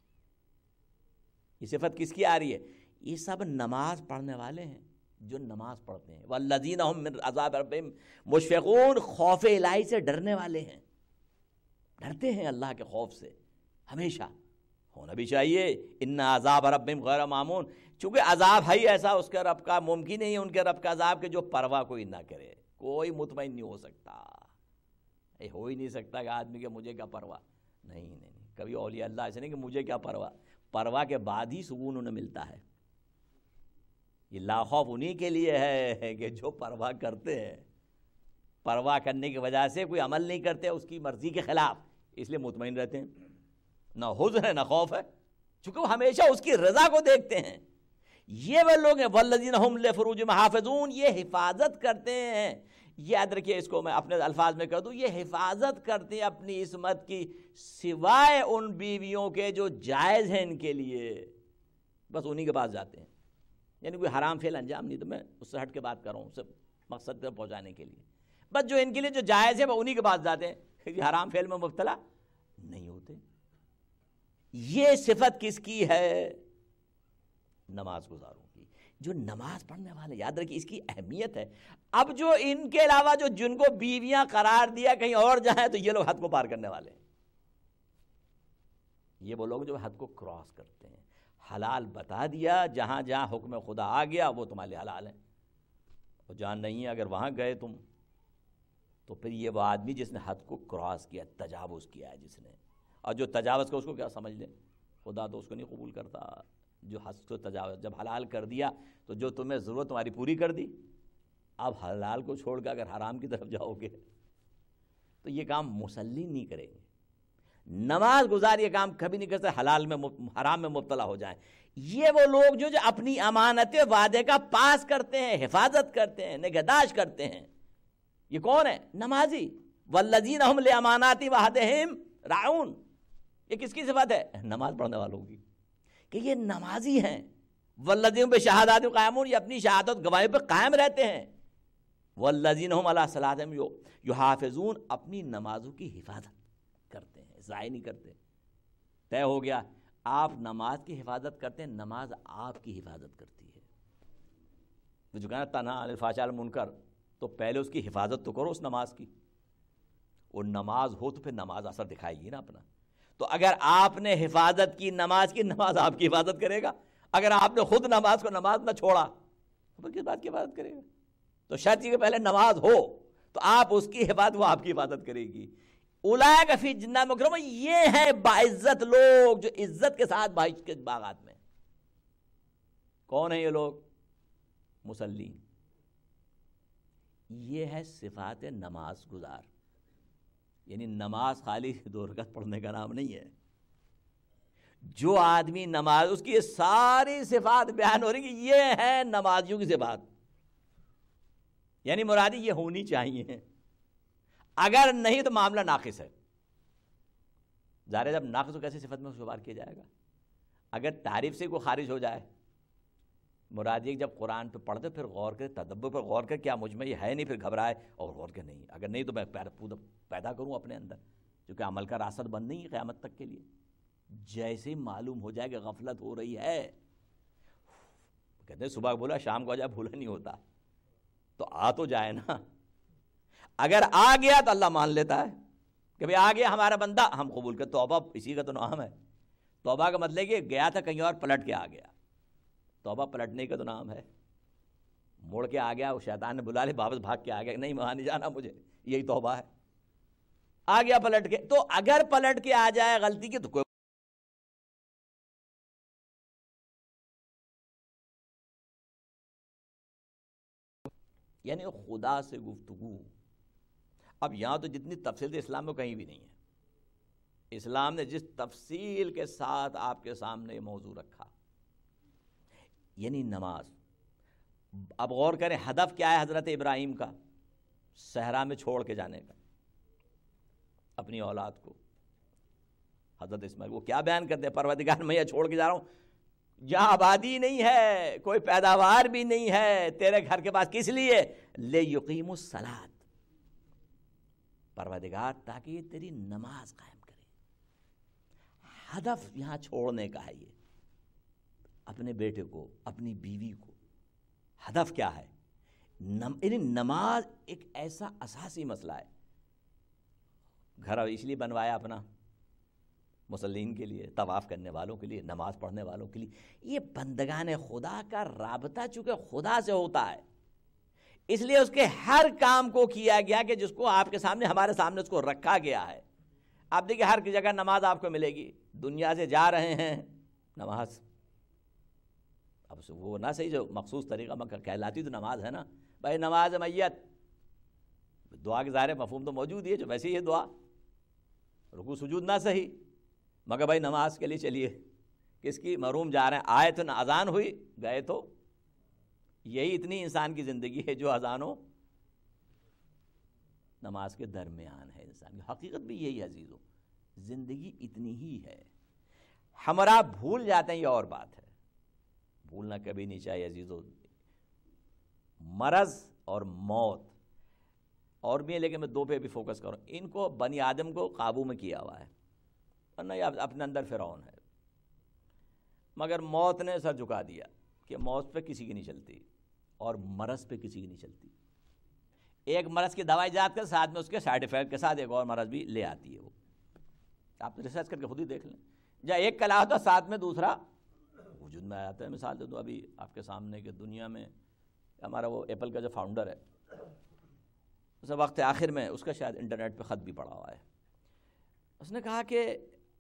یہ صفت کس کی آ رہی ہے؟ یہ سب نماز پڑھنے والے ہیں, جو نماز پڑھتے ہیں. والذین هم من عذاب ربہم مشفقون, خوف الہی سے ڈرنے والے ہیں, ڈرتے ہیں اللہ کے خوف سے ہمیشہ. ہونا بھی چاہیے. ان عذاب ربہم غیر مامون، چونکہ عذاب ہے ہی ایسا اس کے رب کا، ممکن نہیں ہے ان کے رب کا عذاب کہ جو پرواہ کوئی نہ کرے. کوئی مطمئن نہیں ہو سکتا، یہ ہو ہی نہیں سکتا کہ آدمی کہ مجھے کیا پرواہ. نہیں، کبھی اولیاء اللہ ایسے نہیں کہ مجھے کیا پرواہ. پرواہ کے بعد ہی سکون انہیں ملتا ہے. یہ لا خوف انہی کے لیے ہے کہ جو پرواہ کرتے ہیں، پرواہ کرنے کی وجہ سے کوئی عمل نہیں کرتے اس کی مرضی کے خلاف، اس لیے مطمئن رہتے ہیں. نہ حزن ہے نہ خوف ہے، چونکہ وہ ہمیشہ اس کی رضا کو دیکھتے ہیں. یہ وہ لوگ ہیں والذین هم لفروجہم حافظون، یہ حفاظت کرتے ہیں. یاد رکھیے، اس کو میں اپنے الفاظ میں کہہ دوں، یہ حفاظت کرتے ہیں اپنی عصمت کی سوائے ان بیویوں کے جو جائز ہیں ان کے لیے، بس انہی کے پاس جاتے ہیں. یعنی کوئی حرام فعل انجام نہیں، تو میں اس سے ہٹ کے بات کر رہا ہوں، صرف مقصد تک پہنچانے کے لیے. بس جو ان کے لیے جو جائز ہے وہ انہی کے پاس جاتے ہیں، کیونکہ حرام فعل میں مبتلا نہیں ہوتے. یہ صفت کس کی ہے؟ نماز گزاروں کی. جو نماز پڑھنے والے، یاد رکھیے اس کی اہمیت ہے. اب جو ان کے علاوہ جو جن کو بیویاں قرار دیا کہیں اور جائیں، تو یہ لوگ حد کو پار کرنے والے ہیں. یہ وہ لوگ جو حد کو کراس کرتے ہیں. حلال بتا دیا، جہاں جہاں حکم خدا آ گیا وہ تمہارے لیے حلال ہے، اور جہاں نہیں ہے اگر وہاں گئے تم، تو پھر یہ وہ آدمی جس نے حد کو کراس کیا، تجاوز کیا ہے جس نے. اور جو تجاوز کا اس کو کیا سمجھ لیں، خدا تو اس کو نہیں قبول کرتا. جو حد کو تجاوز، جب حلال کر دیا تو جو تمہیں ضرورت تمہاری پوری کر دی، اب حلال کو چھوڑ کر اگر حرام کی طرف جاؤ گے تو یہ کام مسلم نہیں کریں گے. نماز گزار یہ کام کبھی نہیں کرتے حلال میں حرام میں مبتلا ہو جائیں. یہ وہ لوگ جو اپنی امانت وعدے کا پاس کرتے ہیں، حفاظت کرتے ہیں، نگہداشت کرتے ہیں. یہ کون ہے؟ نمازی. والذین هم لامانات وعہدہم راعون. یہ کس کی صفت ہے؟ نماز پڑھنے والوں کی، کہ یہ نمازی ہیں. والذین بشہادات قائمون، یہ اپنی شہادت گواہی پہ قائم رہتے ہیں. والذین هم علی صلاتہم یحافظون، اپنی نمازوں کی حفاظت کرتے ہیں، ضائع نہیں کرتے. طے ہو گیا، آپ نماز کی حفاظت کرتے ہیں، نماز آپ کی حفاظت کرتی ہے. وہ جو کہنا تنہا عن الفحشاء والمنکر، تو پہلے اس کی حفاظت تو کرو اس نماز کی. وہ نماز ہو تو پھر نماز اثر دکھائے گی نا اپنا. تو اگر آپ نے حفاظت کی نماز کی، نماز آپ کی حفاظت کرے گا. اگر آپ نے خود نماز نہ چھوڑا تو پھر کس بات کی حفاظت کرے گا؟ تو شرط یہ کہ پہلے نماز ہو تو آپ اس کی حفاظت، وہ آپ کی حفاظت کرے گی. اولئک فی جنات مکرمون، یہ ہیں باعزت لوگ جو عزت کے ساتھ بہشت کے باغات میں. کون ہیں یہ لوگ؟ مصلی. یہ ہے صفات نماز گزار. یعنی نماز خالی 2 رکعت پڑھنے کا نام نہیں ہے. جو آدمی نماز، اس کی یہ ساری صفات بیان ہو رہی کہ یہ ہے نمازیوں کی صفات. یعنی مرادی یہ ہونی چاہیے، اگر نہیں تو معاملہ ناقص ہے. ظاہر جب ناقص ہو کیسے صفت میں شمار کیا جائے گا؟ اگر تعریف سے کوئی خارج ہو جائے. مراد یہ جب قرآن پہ پڑھتے پھر غور کرے، تدبر پر غور کرے، کیا مجھ میں یہ ہے نہیں، پھر گھبرائے اور غور کرے نہیں. اگر نہیں تو میں پیدا کروں اپنے اندر، کیونکہ عمل کا راستہ بند نہیں ہے قیامت تک کے لیے. جیسے معلوم ہو جائے کہ غفلت ہو رہی ہے، کہتے ہیں صبح بولا شام کو آ جائے بھولا نہیں ہوتا، تو آ تو جائے نا. اگر آ گیا تو اللہ مان لیتا ہے کہ بھئی آ گیا ہمارا بندہ، ہم قبول کر. توبہ اسی کا تو نام ہے. توبہ کا مطلب کہ گیا تھا کہیں اور پلٹ کے آ گیا. توبہ پلٹنے کا تو نام ہے. مڑ کے آ گیا، وہ شیطان نے بلا لے، واپس بھاگ کے آ گیا، نہیں وہاں نہیں جانا مجھے، یہی توبہ ہے. آ گیا پلٹ کے. تو اگر پلٹ کے آ جائے غلطی کی تو کوئی یعنی خدا سے گفتگو. اب یہاں تو جتنی تفصیل تھی اسلام میں کہیں بھی نہیں ہے. اسلام نے جس تفصیل کے ساتھ آپ کے سامنے یہ موضوع رکھا، یعنی نماز. اب غور کریں ہدف کیا ہے حضرت ابراہیم کا صحرا میں چھوڑ کے جانے کا اپنی اولاد کو. حضرت اسماعیل وہ کیا بیان کرتے ہیں؟ پروردگار میں یہ چھوڑ کے جا رہا ہوں جہاں آبادی نہیں ہے، کوئی پیداوار بھی نہیں ہے، تیرے گھر کے پاس کس لیے؟ لیقیموا الصلاۃ، پروردگار تاکہ یہ تیری نماز قائم کرے. ہدف یہاں چھوڑنے کا ہے. یہ اپنے بیٹے کو، اپنی بیوی کو، ہدف کیا ہے؟ نماز ایک ایسا اساسی مسئلہ ہے. گھر اس لیے بنوایا اپنا مسلین کے لیے، طواف کرنے والوں کے لیے، نماز پڑھنے والوں کے لیے. یہ بندگان خدا کا رابطہ چونکہ خدا سے ہوتا ہے، اس لیے اس کے ہر کام کو کیا گیا کہ جس کو آپ کے سامنے، ہمارے سامنے اس کو رکھا گیا ہے. آپ دیکھیں ہر جگہ نماز آپ کو ملے گی. دنیا سے جا رہے ہیں، نماز. اب وہ نہ صحیح جو مخصوص طریقہ کہلاتی تو نماز ہے نا بھائی، نماز میت. دعا کے ظاہر مفہوم تو موجود ہی ہے، جو ویسے ہی ہے دعا. رکوع سجود نہ صحیح، مگر بھائی نماز کے لیے چلیے. کس کی؟ محروم جا رہے ہیں. آئے تو اذان ہوئی، گئے تو. یہی اتنی انسان کی زندگی ہے جو اذان و نماز کے درمیان ہے. انسان کی حقیقت بھی یہی عزیزو، زندگی اتنی ہی ہے. ہم اور آپ بھول جاتے ہیں، یہ اور بات ہے. بھولنا کبھی نہیں چاہیے عزیزو. مرض اور موت اور بھی ہے، لیکن میں دو پہ بھی فوکس کروں. ان کو بنی آدم کو قابو میں کیا ہوا ہے، ورنہ یہ اپنے اندر فرعون ہے. مگر موت نے سر جھکا دیا کہ موت پہ کسی کی نہیں چلتی اور مرض پہ کسی کی نہیں چلتی. ایک مرض کی دوائی ایجاد کر ساتھ میں اس کے سائیڈ افیکٹ کے ساتھ ایک اور مرض بھی لے آتی ہے. وہ آپ ریسرچ کر کے خود ہی دیکھ لیں. جہاں ایک کلا ہوتا ساتھ میں دوسرا وجود میں آتا ہے. مثال دے دو ابھی آپ کے سامنے کہ دنیا میں ہمارا وہ ایپل کا جو فاؤنڈر ہے، اس وقت آخر میں اس کا شاید انٹرنیٹ پہ خط بھی پڑا ہوا ہے. اس نے کہا کہ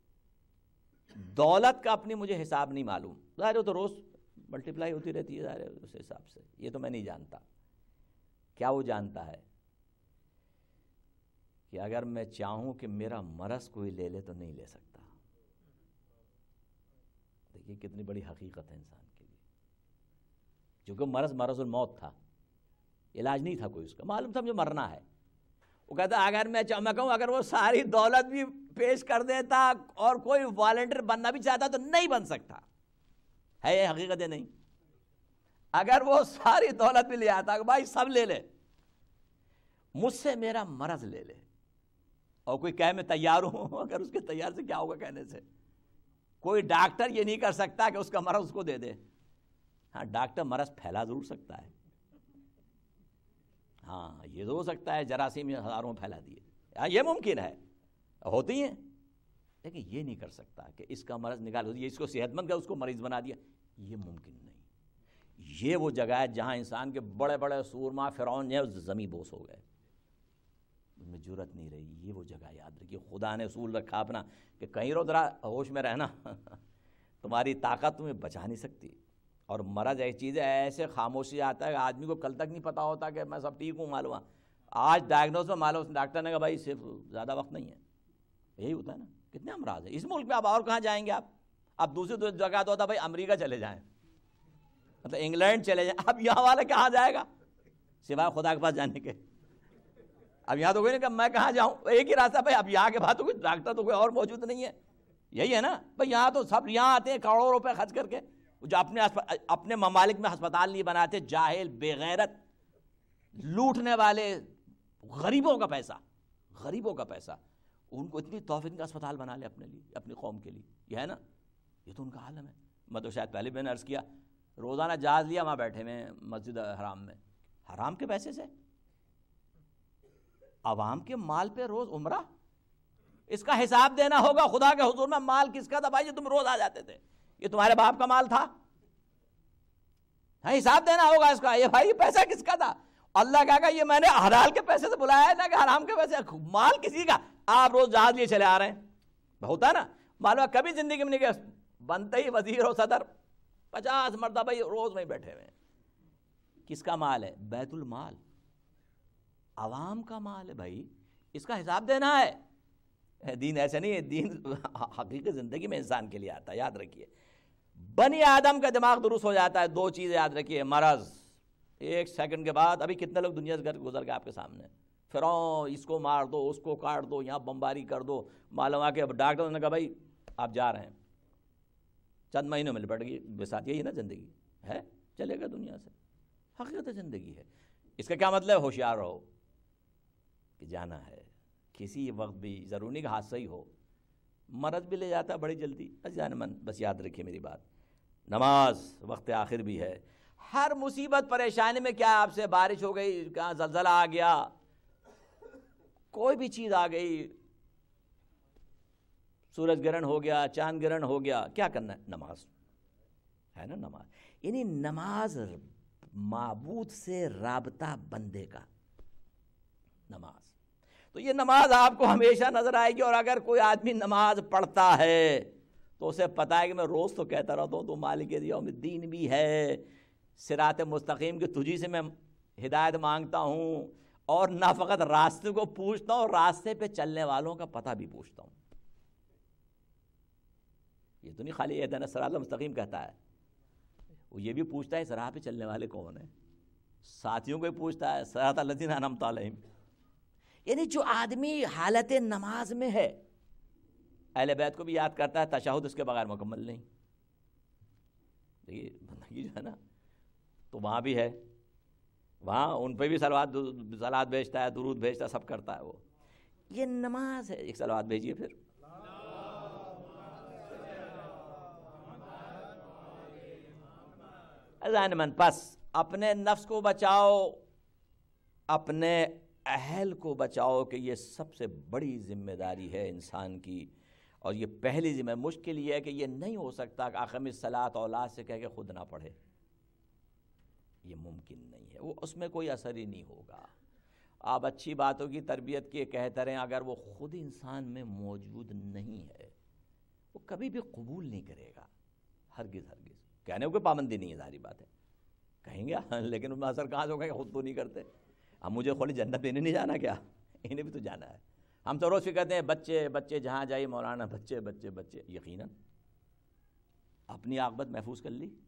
دولت کا اپنی مجھے حساب نہیں معلوم. ظاہر ہے تو روز ملٹیپلائی ہوتی رہتی ہے، ظاہر ہے اس حساب سے. یہ تو میں نہیں جانتا. کیا وہ جانتا ہے کہ اگر میں چاہوں کہ میرا مرض کوئی لے لے تو نہیں لے سکتا. دیکھیے کتنی بڑی حقیقت ہے انسان کے لیے. چونکہ مرض الموت تھا، علاج نہیں تھا کوئی اس کا. معلوم تھا مجھے مرنا ہے. وہ کہتا اگر میں کہوں اگر وہ ساری دولت بھی پیش کر دیتا اور کوئی والنٹیئر بننا بھی چاہتا تو نہیں بن سکتا. ہے یہ حقیقت ہے؟ نہیں. اگر وہ ساری دولت بھی لے آتا کہ بھائی سب لے لے، مجھ سے میرا مرض لے لے، اور کوئی کہے میں تیار ہوں، اگر اس کے تیار سے کیا ہوگا کہنے سے. کوئی ڈاکٹر یہ نہیں کر سکتا کہ اس کا مرض اس کو دے دے. ہاں ڈاکٹر مرض پھیلا ضرور سکتا ہے. ہاں یہ تو ہو سکتا ہے جراثیم ہزاروں میں پھیلا دیے، یہ ممکن ہے، ہوتی ہیں. لیکن یہ نہیں کر سکتا کہ اس کا مرض نکال، یہ اس کو صحت مند کر اس کو مریض بنا دیا. یہ ممکن نہیں. یہ وہ جگہ ہے جہاں انسان کے بڑے بڑے سورما فرعون جو ہے زمیں بوس ہو گئے، ان میں جرت نہیں رہی. یہ وہ جگہ یاد رکھیے. خدا نے اصول رکھا اپنا کہ کہیں رو ذرا ہوش میں رہنا، تمہاری طاقت تمہیں بچا نہیں سکتی. اور مرض ایک چیز ہے، ایسے خاموشی آتا ہے کہ آدمی کو کل تک نہیں پتا ہوتا کہ میں سب ٹھیک ہوں. معلوم آج ڈائگنوز میں معلوم ڈاکٹر نے کہا بھائی صرف زیادہ وقت نہیں ہے. یہی ہوتا ہے نا. کتنے امراض ہیں اس ملک میں. اب اور کہاں جائیں گے آپ؟ اب دوسری جگہ تو ہوتا بھائی امریکہ چلے جائیں، مطلب انگلینڈ چلے جائیں. اب یہاں والا کہاں جائے گا سوائے خدا کے پاس جانے کے؟ اب یہاں تو کوئی نہیں کہ میں کہاں جاؤں. ایک ہی راستہ بھائی. اب یہاں کے بعد تو کوئی ڈاکٹر تو کوئی اور موجود نہیں ہے. یہی ہے نا بھائی. یہاں تو سب یہاں آتے ہیں کروڑوں روپے خرچ کر کے، جو اپنے ممالک میں ہسپتال نہیں بناتے. جاہل، بے غیرت، لوٹنے والے، غریبوں کا پیسہ. ان کو اتنی توفیق کا اسپتال بنا لے اپنے لیے، اپنی قوم کے لیے. یہ ہے نا، یہ تو ان کا عالم ہے. میں تو شاید پہلے بھی نے عرض کیا، روزانہ جہاز لیا وہاں بیٹھے ہوئے مسجد حرام میں، حرام کے پیسے سے عوام کے مال پہ روز عمرہ. اس کا حساب دینا ہوگا خدا کے حضور میں. مال کس کا تھا بھائی؟ تم روز آ جاتے تھے، یہ تمہارے باپ کا مال تھا. حساب دینا ہوگا اس کا. یہ بھائی پیسہ کس کا تھا؟ اللہ کہے گا یہ میں نے حلال کے پیسے سے بلایا ہے نا کہ حرام کے پیسے. مال کسی کا. آپ روز جہاز لیے چلے آ رہے ہیں. ہوتا ہے نا. معلوم کبھی زندگی میں نہیں کہ بنتے ہی وزیر و صدر 50 مرتبہ روز میں بیٹھے ہوئے ہیں. کس کا مال ہے؟ بیت المال، عوام کا مال ہے بھائی. اس کا حساب دینا ہے. دین ایسے نہیں ہے. دین حقیقی زندگی میں انسان کے لیے آتا ہے. یاد رکھیے بنی آدم کا دماغ درست ہو جاتا ہے. دو چیزیں یاد رکھیے. مرض، ایک سیکنڈ کے بعد ابھی کتنے لوگ دنیا سے گزر گئے آپ کے سامنے. فرعون اس کو مار دو، اس کو کاٹ دو، یہاں بمباری کر دو. معلوم آ کہ ڈاکٹر نے کہا بھائی آپ جا رہے ہیں، چند مہینوں میں لپٹ گئی بسات. یہی نا زندگی ہے، چلے گا دنیا سے. حقیقت زندگی ہے. اس کا کیا مطلب؟ ہوشیار رہو کہ جانا ہے. کسی وقت بھی ضروری نہیں کہ حادثہ ہی ہو، مرض بھی لے جاتا ہے بڑی جلدی. عزیزان من بس یاد رکھیے میری بات. نماز وقت آخر بھی ہے. ہر مصیبت پریشانی میں کیا آپ سے بارش ہو گئی، کہاں زلزلہ آ گیا، کوئی بھی چیز آ گئی، سورج گرہن ہو گیا، چاند گرہن ہو گیا، کیا کرنا ہے؟ نماز ہے نا، نماز یعنی نماز معبود سے رابطہ بندے کا، نماز. تو یہ نماز آپ کو ہمیشہ نظر آئے گی. اور اگر کوئی آدمی نماز پڑھتا ہے تو اسے پتا ہے کہ میں روز تو کہتا رہتا ہوں تو مالک یوم الدین بھی ہے، صراط مستقیم کی تجھی سے میں ہدایت مانگتا ہوں، اور نہ فقط راستے کو پوچھتا ہوں، راستے پہ چلنے والوں کا پتہ بھی پوچھتا ہوں. یہ تو نہیں خالی اہدنا الصراط المستقیم کہتا ہے، وہ یہ بھی پوچھتا ہے اس راہ پہ چلنے والے کون ہیں، ساتھیوں کو بھی پوچھتا ہے صراط الذین انعمت علیہم. یعنی جو آدمی حالت نماز میں ہے، اہل بیت کو بھی یاد کرتا ہے، تشہد اس کے بغیر مکمل نہیں. دیکھیے بندگی جو ہے نا، تو وہاں بھی ہے، وہاں ان پہ بھی صلوات بھیجتا ہے، درود بھیجتا ہے، سب کرتا ہے وہ. یہ نماز ہے. ایک صلوات بھیجیے پھر. اذان من، پس اپنے نفس کو بچاؤ، اپنے اہل کو بچاؤ، کہ یہ سب سے بڑی ذمہ داری ہے انسان کی. اور یہ پہلی ذمہ، مشکل یہ ہے کہ یہ نہیں ہو سکتا کہ اقم الصلاۃ اولاد سے کہہ کے خود نہ پڑھے، یہ ممکن نہیں ہے، وہ اس میں کوئی اثر ہی نہیں ہوگا. آپ اچھی باتوں کی تربیت کے کہتے رہیں، اگر وہ خود انسان میں موجود نہیں ہے وہ کبھی بھی قبول نہیں کرے گا، ہرگز ہرگز. کہنے کو کوئی پابندی نہیں ہے، ظاہری بات ہے، کہیں گے لیکن ان میں اثر کہاں سے ہوگا کہ خود تو نہیں کرتے. اب مجھے خود جنت دینے نہیں جانا کیا؟ انہیں بھی تو جانا ہے. ہم تو روز فکر کرتے ہیں بچے بچے، جہاں جائیے مولانا بچے بچے بچے. یقیناً اپنی عاقبت محفوظ کر لی.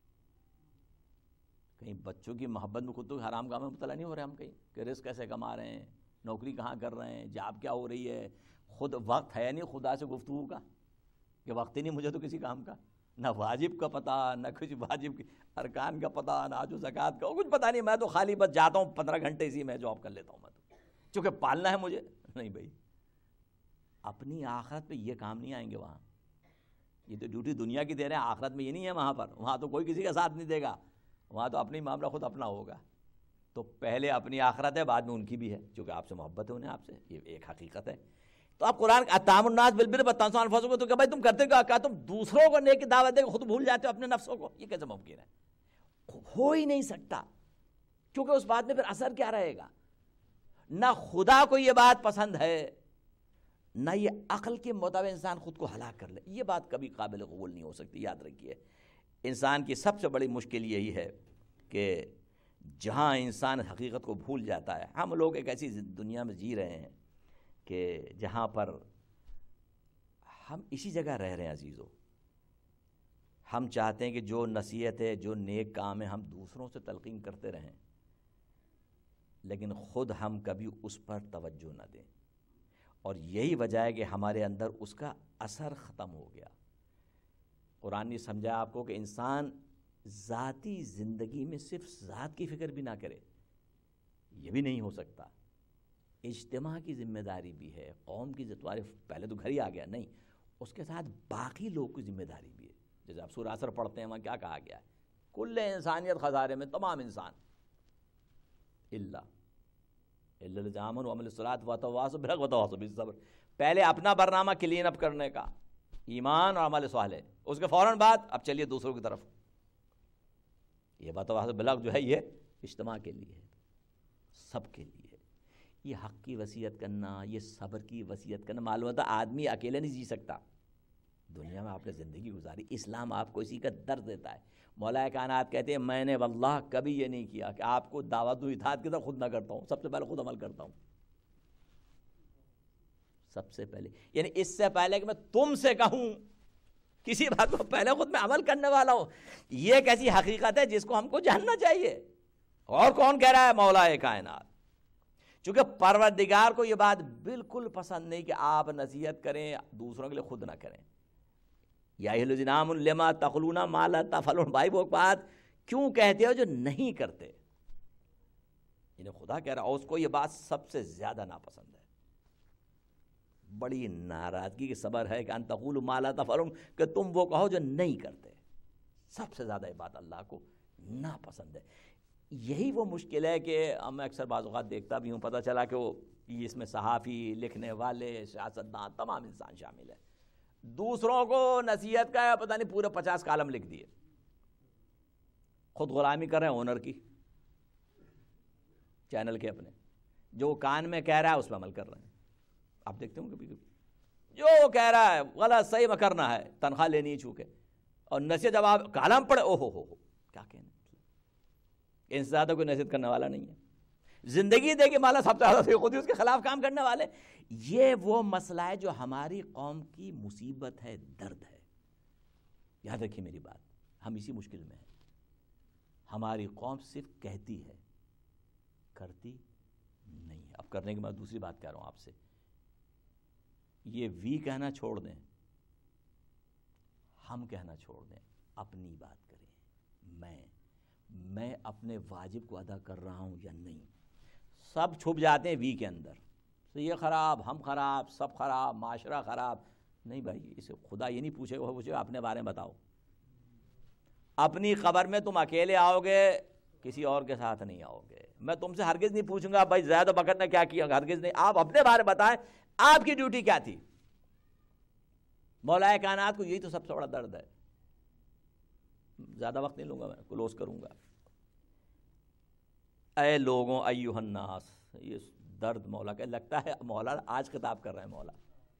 کہیں بچوں کی محبت میں خود تو حرام کام میں مبتلا نہیں ہو رہے ہم، کہیں کہ رزق کیسے کما رہے ہیں، نوکری کہاں کر رہے ہیں، جاب کیا ہو رہی ہے. خود وقت ہے نہیں خدا سے گفتگو کا، کہ وقت ہی نہیں مجھے تو کسی کام کا، نہ واجب کا پتہ، نہ کچھ واجب کی ارکان کا پتہ، نہ جو زکوٰۃ کا، کچھ پتہ نہیں. میں تو خالی بس جاتا ہوں 15 گھنٹے اسی میں جاب کر لیتا ہوں، میں تو چونکہ پالنا ہے مجھے. نہیں بھائی، اپنی آخرت پہ یہ کام نہیں آئیں گے وہاں. یہ تو ڈیوٹی دنیا کی دے رہے ہیں، آخرت میں یہ نہیں ہے. وہاں تو کوئی کسی کا ساتھ نہیں دے گا، وہاں تو اپنی معاملہ خود اپنا ہوگا. تو پہلے اپنی آخرت ہے، بعد میں ان کی بھی ہے، چونکہ آپ سے محبت ہے انہیں آپ سے، یہ ایک حقیقت ہے. تو آپ قرآن اتامرون الناس بالبر وتنسون انفسکم، تو کہ بھائی تم کرتے کیا تم دوسروں کو نیکی دعوت دے کے خود بھول جاتے ہو اپنے نفسوں کو؟ یہ کیسے ممکن ہے؟ ہو ہی نہیں سکتا، کیونکہ اس بات میں پھر اثر کیا رہے گا؟ نہ خدا کو یہ بات پسند ہے، نہ یہ عقل کے مطابق انسان خود کو ہلاک کر لے. یہ بات کبھی قابل قبول نہیں ہو سکتی. یاد رکھیے، انسان کی سب سے بڑی مشکل یہی ہے کہ جہاں انسان حقیقت کو بھول جاتا ہے. ہم لوگ ایک ایسی دنیا میں جی رہے ہیں کہ جہاں پر ہم اسی جگہ رہ رہے ہیں عزیزو. ہم چاہتے ہیں کہ جو نصیحت ہے، جو نیک کام ہے، ہم دوسروں سے تلقین کرتے رہیں، لیکن خود ہم کبھی اس پر توجہ نہ دیں. اور یہی وجہ ہے کہ ہمارے اندر اس کا اثر ختم ہو گیا. قرآن نے سمجھا آپ کو کہ انسان ذاتی زندگی میں صرف ذات کی فکر بھی نہ کرے، یہ بھی نہیں ہو سکتا. اجتماع کی ذمہ داری بھی ہے، قوم کی ذمہ داری. پہلے تو گھر ہی آ گیا، نہیں، اس کے ساتھ باقی لوگوں کی ذمہ داری بھی ہے. جیسے آپ سورہ عصر پڑھتے ہیں، وہاں کیا کہا گیا ہے؟ کل انسانیت خسارے میں، تمام انسان، الذین آمنوا وعملوا الصالحات وتواصوا بالحق وتواصوا بالصبر. پہلے اپنا برنامہ کلین اپ کرنے کا، ایمان اور عمل صالح، اس کے فوراً بعد اب چلیے دوسروں کی طرف. یہ وتواصوا بالحق جو ہے یہ اجتماع کے لیے ہے، سب کے لیے. یہ حق کی وصیت کرنا، یہ صبر کی وصیت کرنا. معلوم ہوتا آدمی اکیلے نہیں جی سکتا. دنیا میں آپ نے زندگی گزاری، اسلام آپ کو اسی کا درد دیتا ہے. مولا کائنات کہتے ہیں میں نے واللہ کبھی یہ نہیں کیا کہ آپ کو دعوت و اطاعت کی طرف خود نہ کرتا ہوں، سب سے پہلے خود عمل کرتا ہوں. سب سے پہلے، یعنی اس سے پہلے کہ میں تم سے کہوں کسی بات کو، پہلے خود میں عمل کرنے والا ہوں. یہ ایک ایسی حقیقت ہے جس کو ہم کو جاننا چاہیے. اور کون کہہ رہا ہے؟ مولا کائنات. چونکہ پروردگار کو یہ بات بالکل پسند نہیں کہ آپ نصیحت کریں دوسروں کے لیے، خود نہ کریں. یا ایھا الذین آمنوا لما تقولون ما لا تفعلون. بھائی وہ بات کیوں کہتے ہو جو نہیں کرتے؟ انہیں خدا کہہ رہا ہے، اور اس کو یہ بات سب سے زیادہ ناپسند ہے. بڑی ناراضگی کی خبر ہے کہ ان تقولوا ما لا تفعلون، کہ تم وہ کہو جو نہیں کرتے. سب سے زیادہ یہ بات اللہ کو ناپسند ہے. یہی وہ مشکل ہے کہ میں اکثر بعض اوقات دیکھتا بھی ہوں، پتہ چلا کہ وہ اس میں صحافی، لکھنے والے، سیاستدان، تمام انسان شامل ہے. دوسروں کو نصیحت کا پتہ نہیں پورے 50 کالم لکھ دیے، خود غلامی کر رہے ہیں اونر کی، چینل کے اپنے، جو کان میں کہہ رہا ہے اس پہ عمل کر رہے ہیں. آپ دیکھتے ہوں کبھی کبھی جو وہ کہہ رہا ہے غلط صحیح میں کرنا ہے، تنخواہ لینی ہے چونکہ، اور نصیحت جب آپ کالم پڑھے او ہو کیا کہنا، ان سے زیادہ کوئی نصیحت کرنے والا نہیں ہے. زندگی دے کے مالا سب سے زیادہ خود ہی اس کے خلاف کام کرنے والے. یہ وہ مسئلہ ہے جو ہماری قوم کی مصیبت ہے، درد ہے. یاد رکھیے میری بات، ہم اسی مشکل میں ہیں. ہماری قوم صرف کہتی ہے، کرتی نہیں ہے. اب کرنے کی میں دوسری بات کہہ رہا ہوں آپ سے، یہ وی کہنا چھوڑ دیں، ہم کہنا چھوڑ دیں، اپنی بات کریں. میں اپنے واجب کو ادا کر رہا ہوں یا نہیں. سب چھپ جاتے ہیں وی کے اندر، تو یہ خراب، ہم خراب، سب خراب، معاشرہ خراب. نہیں بھائی، اسے خدا یہ نہیں پوچھے گا، پوچھے گا اپنے بارے میں بتاؤ. اپنی قبر میں تم اکیلے آؤ گے، کسی اور کے ساتھ نہیں آؤ گے. میں تم سے ہرگز نہیں پوچھوں گا بھائی زید بکر نے کیا کیا، ہرگز نہیں. آپ اپنے بارے بتائیں، آپ کی ڈیوٹی کیا تھی. مولا کائنات کو یہی تو سب سے بڑا درد ہے. زیادہ وقت نہیں لوں گا، میں کلوز کروں گا. اے لوگوں، ایھا الناس، یہ درد مولا کا لگتا ہے مولا آج خطاب کر رہے ہیں. مولا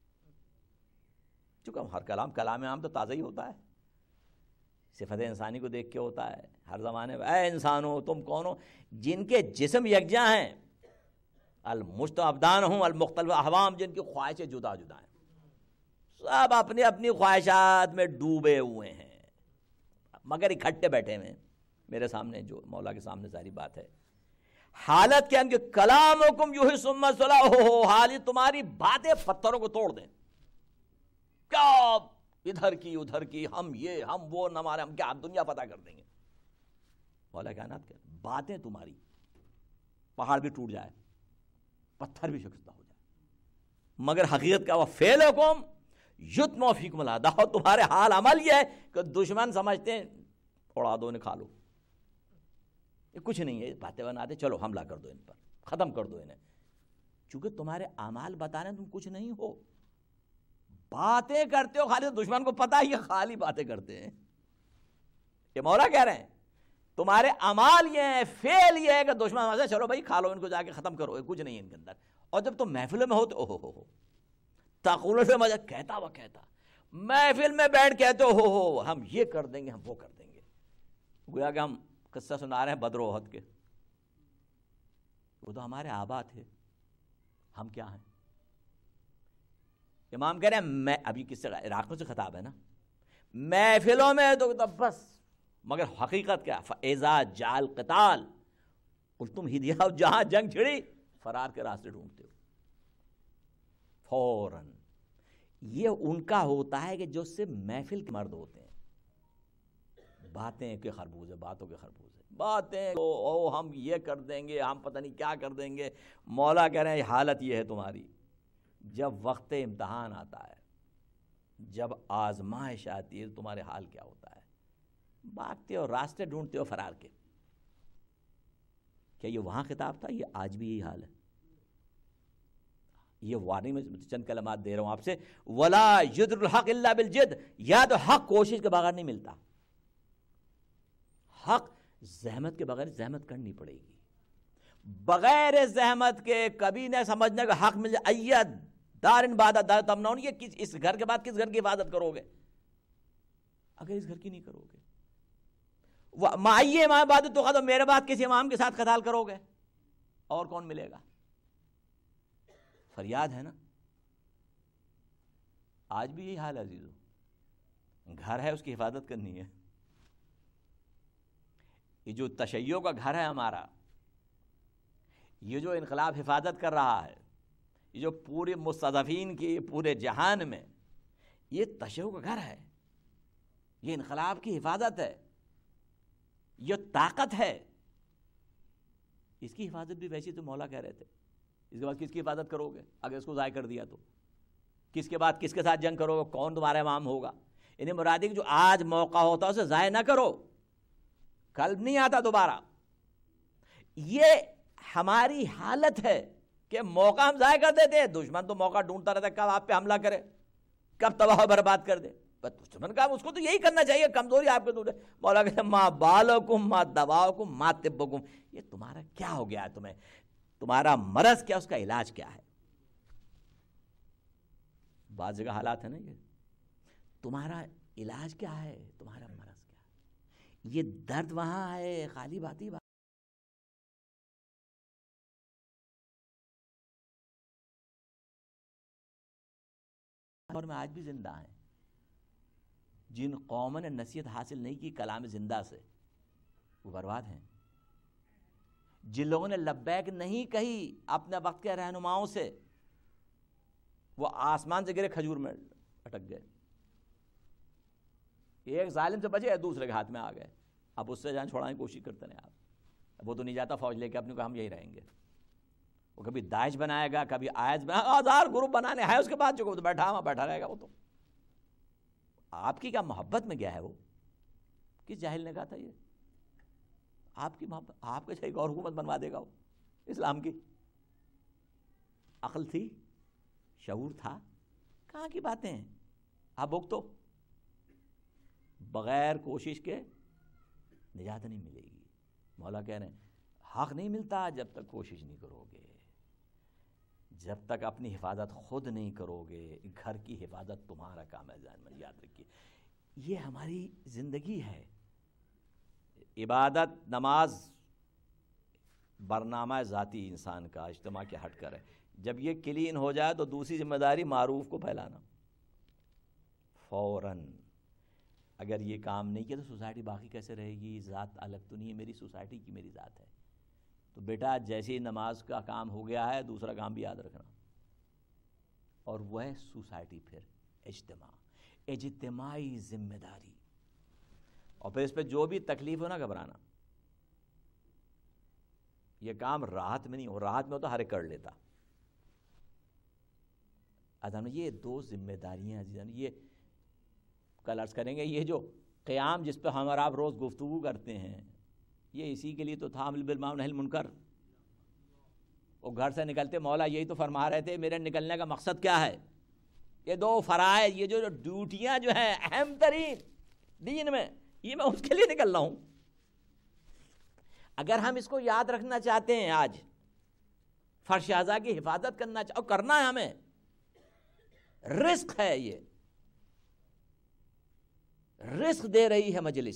چونکہ ہر کلام عام تو تازہ ہی ہوتا ہے، صفت انسانی کو دیکھ کے ہوتا ہے ہر زمانے میں. اے انسانوں، تم کون ہو جن کے جسم یکجاں ہیں، المشت ابدان ہوں المختلف احوام، جن کی خواہشیں جدا جدا ہیں، سب اپنی اپنی خواہشات میں ڈوبے ہوئے ہیں مگر اکٹھے بیٹھے ہوئے ہیں میرے سامنے. جو مولا کے سامنے ساری بات ہے، حالت کیا ان کے کلامکم یوحی ثم صلا، حالی تمہاری باتیں پتھروں کو توڑ دیں. کیا ادھر کی ادھر کی، ہم یہ ہم وہ، نہ ہمارے، ہم کیا دنیا پتہ کر دیں گے. مولا کائنات کیا باتیں، تمہاری پہاڑ بھی ٹوٹ جائے، پتھر بھی شکستہ ہو جائے، مگر حقیقت کا وہ فعلکم یتم فیکم العداوۃ، تمہارے حال عمل یہ ہے کہ دشمن سمجھتے ہیں اڑا دو انہیں، کھا لو، یہ کچھ نہیں ہے، باتیں بناتے چلو حملہ کر دو ان پر، ختم کر دو انہیں. چونکہ تمہارے اعمال بتانے تم کچھ نہیں ہو، باتیں کرتے ہو خالی. دشمن کو پتہ ہی ہے خالی باتیں کرتے ہیں. یہ مولا کہہ رہے ہیں تمہارے اعمال یہ ہیں، فعل یہ ہے کہ دشمن سمجھتے چلو بھائی کھا لو ان کو، جا کے ختم کرو، کچھ نہیں ہے ان کے اندر. اور جب تم محفلوں میں ہوتے ہو تقول سے مزہ کہتا وہ کہتا، محفل میں بیٹھ کہتے ہو ہم یہ کر دیں گے، ہم وہ کر دیں گے. گویا کہ ہم قصہ سنا رہے ہیں بدر و احد کے. وہ تو ہمارے آبا تھے، ہم کیا ہیں. امام کہہ رہے ہیں میں ابھی کس سے عراقیوں سے خطاب ہے نا، محفلوں میں تو بس، مگر حقیقت کیا، فَإِذَا جَاءَ الْقِتَالُ، اور تم ہدیہ جہاں جنگ چھڑی فرار کے راستے ڈھونڈتے ہو فوراً. یہ ان کا ہوتا ہے کہ جو سے محفل کے مرد ہوتے ہیں، باتیں کے خربوزے، باتوں کے خربوزے، باتیں او ہم یہ کر دیں گے، ہم پتہ نہیں کیا کر دیں گے. مولا کہہ رہے ہیں حالت یہ ہے تمہاری. جب وقت امتحان آتا ہے، جب آزمائش آتی ہے، تمہارے حال کیا ہوتا ہے. بھاگتے ہو، راستے ڈھونڈتے ہو فرار کے. کیا یہ وہاں خطاب تھا؟ یہ آج بھی یہی حال ہے. یہ وارننگ میں چند کلمات دے رہا ہوں آپ سے. وَلَا يُدْرُ الْحَقِّ إِلَّا بِالْجِدِّ، یا تو حق کوشش کے بغیر نہیں ملتا. حق زحمت کے بغیر، زحمت کرنی پڑے گی. بغیر زحمت کے کبھی نہ سمجھنے کا حق مل جائے. اَيَّ دَارٍ بَعْدَ دَارٍ تَمْنَعُونَ، یہ اس گھر کے بعد کس گھر کی حفاظت کرو گے اگر اس گھر کی نہیں کرو گے. مَعَيِّ امام بعد تو میرے بعد کسی امام کے ساتھ قتال کرو گے، اور کون ملے گا. فریاد ہے نا. آج بھی یہی حال ہے عزیزو. گھر ہے، اس کی حفاظت کرنی ہے. یہ جو تشیع کا گھر ہے ہمارا، یہ جو انقلاب حفاظت کر رہا ہے، یہ جو پورے مستضعفین کی پورے جہان میں، یہ تشیع کا گھر ہے، یہ انقلاب کی حفاظت ہے، یہ طاقت ہے. اس کی حفاظت بھی ویسی تو مولا کہہ رہے تھے. اس کے بعد کس کی حفاظت کرو گے اگر اس کو ضائع کر دیا تو؟ کس کے بعد کس کے ساتھ جنگ کرو گے؟ کون تمہارا امام ہوگا؟ انہیں مرادی کہ جو آج موقع ہوتا ہے اسے ضائع نہ کرو، کل نہیں آتا دوبارہ. یہ ہماری حالت ہے کہ موقع ہم ضائع کر دیتے ہیں. دشمن تو موقع ڈھونڈتا رہتا ہے کب آپ پہ حملہ کرے، کب تباہ برباد کر دے. بس میں نے کہا اس کو تو یہی کرنا چاہیے, کمزوری آپ کے دور ہے. مولا کہتے ہیں ما بالکم ما دواؤکم ما طبکم, یہ تمہارا کیا ہو گیا ہے, تمہارا مرض کیا, اس کا علاج کیا ہے. بعض جگہ حالات ہے نا یہ, تمہارا علاج کیا ہے, تمہارا مرض کیا ہے. یہ درد وہاں ہے, خالی بات. اور میں آج بھی زندہ ہیں. جن قوموں نے نصیحت حاصل نہیں کی کلام زندہ سے, وہ برباد ہیں. جن لوگوں نے لبیک نہیں کہی اپنے وقت کے رہنماؤں سے, وہ آسمان سے گرے کھجور میں اٹک گئے. ایک ظالم سے بچے, دوسرے کے ہاتھ میں آ گئے. اب اس سے جان چھوڑانے کی کوشش کرتے ہیں آپ. وہ تو نہیں جاتا فوج لے کے, اپنے کو ہم یہی رہیں گے. وہ کبھی داعش بنائے گا, کبھی آئس بنائے, ہزار گروپ بنانے ہیں اس کے بعد, جو بیٹھا رہے گا. وہ تو آپ کی کیا محبت میں گیا ہے. وہ کس جاہل نے کہا تھا یہ آپ کی محبت, آپ کے ایک اور حکومت بنوا دے گا وہ اسلام کی. عقل تھی, شعور تھا, کہاں کی باتیں ہیں. اب تو بغیر کوشش کے نجات نہیں ملے گی. مولا کہہ رہے ہیں حق نہیں ملتا جب تک کوشش نہیں کرو گے, جب تک اپنی حفاظت خود نہیں کرو گے. گھر کی حفاظت تمہارا کام ہے, ذہن میں یاد رکھیے. یہ ہماری زندگی ہے. عبادت, نماز برنامہ ذاتی انسان کا, اجتماع کے ہٹ کر ہے. جب یہ کلین ہو جائے تو دوسری ذمہ داری معروف کو پھیلانا فوراً. اگر یہ کام نہیں کیا تو سوسائٹی باقی کیسے رہے گی. ذات الگ تو نہیں ہے میری, سوسائٹی کی میری ذات ہے. تو بیٹا جیسے ہی نماز کا کام ہو گیا ہے, دوسرا کام بھی یاد رکھنا, اور وہ ہے سوسائٹی. پھر اجتماع, اجتماعی ذمہ داری. اور پھر اس پہ جو بھی تکلیف ہو نہ گھبرانا. یہ کام راحت میں نہیں ہو, راحت میں ہو تو ہر ایک کر لیتا. یہ دو ذمہ داریاں عزیزان, یہ کل عرض کریں گے. یہ جو قیام جس پہ ہم اور آپ روز گفتگو کرتے ہیں, یہ اسی کے لیے تو تھا, امر بالمعروف نہی عن المنکر. وہ گھر سے نکلتے مولا یہی تو فرما رہے تھے, میرے نکلنے کا مقصد کیا ہے. یہ دو فرائض, یہ جو ڈیوٹیاں جو ہیں اہم ترین دین میں, یہ میں اس کے لیے نکل رہا ہوں. اگر ہم اس کو یاد رکھنا چاہتے ہیں, آج فرش اعضاء کی حفاظت کرنا اور کرنا ہے ہمیں, رزق ہے یہ, رزق دے رہی ہے مجلس,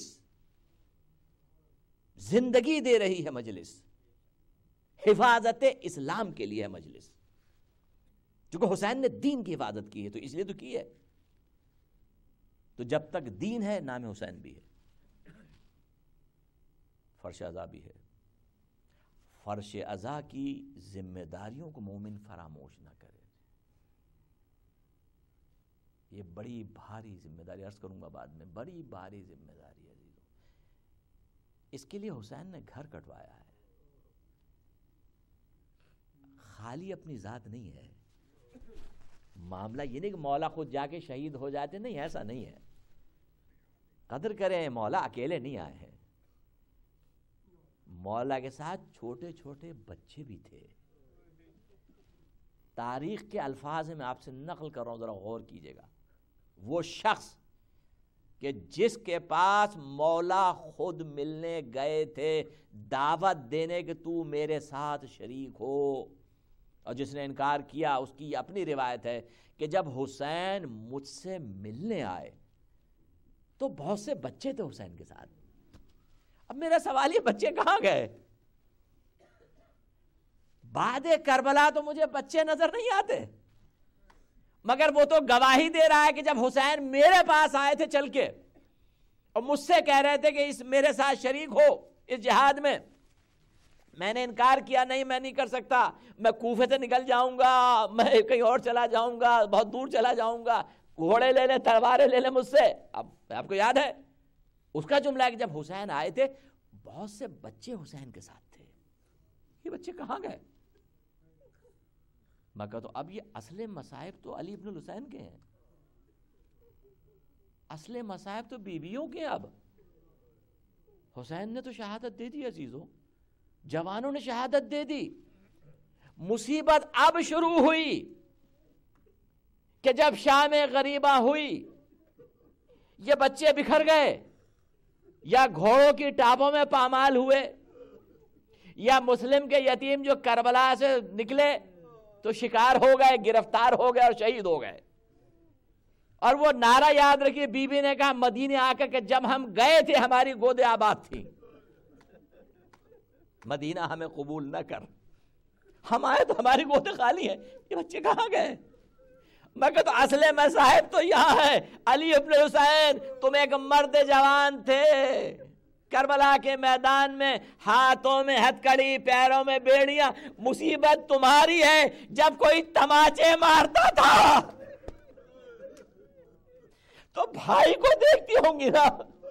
زندگی دے رہی ہے مجلس, حفاظت اسلام کے لیے ہے مجلس. چونکہ حسین نے دین کی حفاظت کی ہے تو اس لیے تو کی ہے. تو جب تک دین ہے نام حسین بھی ہے, فرش اعضاء بھی ہے. فرش اعضاء کی ذمہ داریوں کو مومن فراموش نہ کرے. یہ بڑی بھاری ذمہ داری, عرض کروں گا بعد میں, بڑی بھاری ذمہ داری ہے عزیزو. اس کے لیے حسین نے گھر کٹوایا ہے. خالی اپنی ذات نہیں ہے معاملہ. یہ نہیں کہ مولا خود جا کے شہید ہو جاتے, نہیں, ایسا نہیں ہے. قدر کریں, مولا اکیلے نہیں آئے ہیں, مولا کے ساتھ چھوٹے چھوٹے بچے بھی تھے. تاریخ کے الفاظ میں آپ سے نقل کر رہا ہوں, ذرا غور کیجیے گا. وہ شخص کہ جس کے پاس مولا خود ملنے گئے تھے دعوت دینے کہ تو میرے ساتھ شریک ہو, اور جس نے انکار کیا, اس کی اپنی روایت ہے کہ جب حسین مجھ سے ملنے آئے تو بہت سے بچے تھے حسین کے ساتھ. اب میرا سوال یہ, بچے کہاں گئے؟ بعد کربلا تو مجھے بچے نظر نہیں آتے, مگر وہ تو گواہی دے رہا ہے کہ جب حسین میرے پاس آئے تھے چل کے اور مجھ سے کہہ رہے تھے کہ اس میرے ساتھ شریک ہو اس جہاد میں نے انکار کیا, نہیں میں نہیں کر سکتا, میں کوفے سے نکل جاؤں گا, میں کہیں اور چلا جاؤں گا, بہت دور چلا جاؤں گا, گھوڑے لے لیں, تلواریں لے لیں مجھ سے. اب آپ کو یاد ہے اس کا جملہ ہے کہ جب حسین آئے تھے بہت سے بچے حسین کے ساتھ تھے. یہ بچے کہاں گئے؟ میں کہا تو اب یہ اصل مصائب تو علی ابن الحسین کے ہیں, اصل مصائب تو بیویوں کے ہیں. اب حسین نے تو شہادت دے دی عزیزوں, جوانوں نے شہادت دے دی, مصیبت اب شروع ہوئی کہ جب شام غریبہ ہوئی یہ بچے بکھر گئے یا گھوڑوں کی ٹاپوں میں پامال ہوئے یا مسلم کے یتیم جو کربلا سے نکلے تو شکار ہو گئے، گرفتار ہو گئے اور شہید ہو گئے. اور وہ نعرہ یاد رکھیے، بی بی نے کہا مدینے آ کر کہ جب ہم گئے تھے ہماری گودیں آباد تھیں، مدینہ ہمیں قبول نہ کر، ہم آئے تو ہماری گودیں خالی ہیں، یہ بچے کہاں گئے؟ میں کہتا اصل مصاحب تو یہاں ہے. علی ابن حسین تم ایک مرد جوان تھے، کربلا کے میدان میں ہاتھوں میں ہتھکڑی پیروں میں بیڑیاں، مصیبت تمہاری ہے. جب کوئی تماچے مارتا تھا تو بھائی کو دیکھتی ہوں گی نا.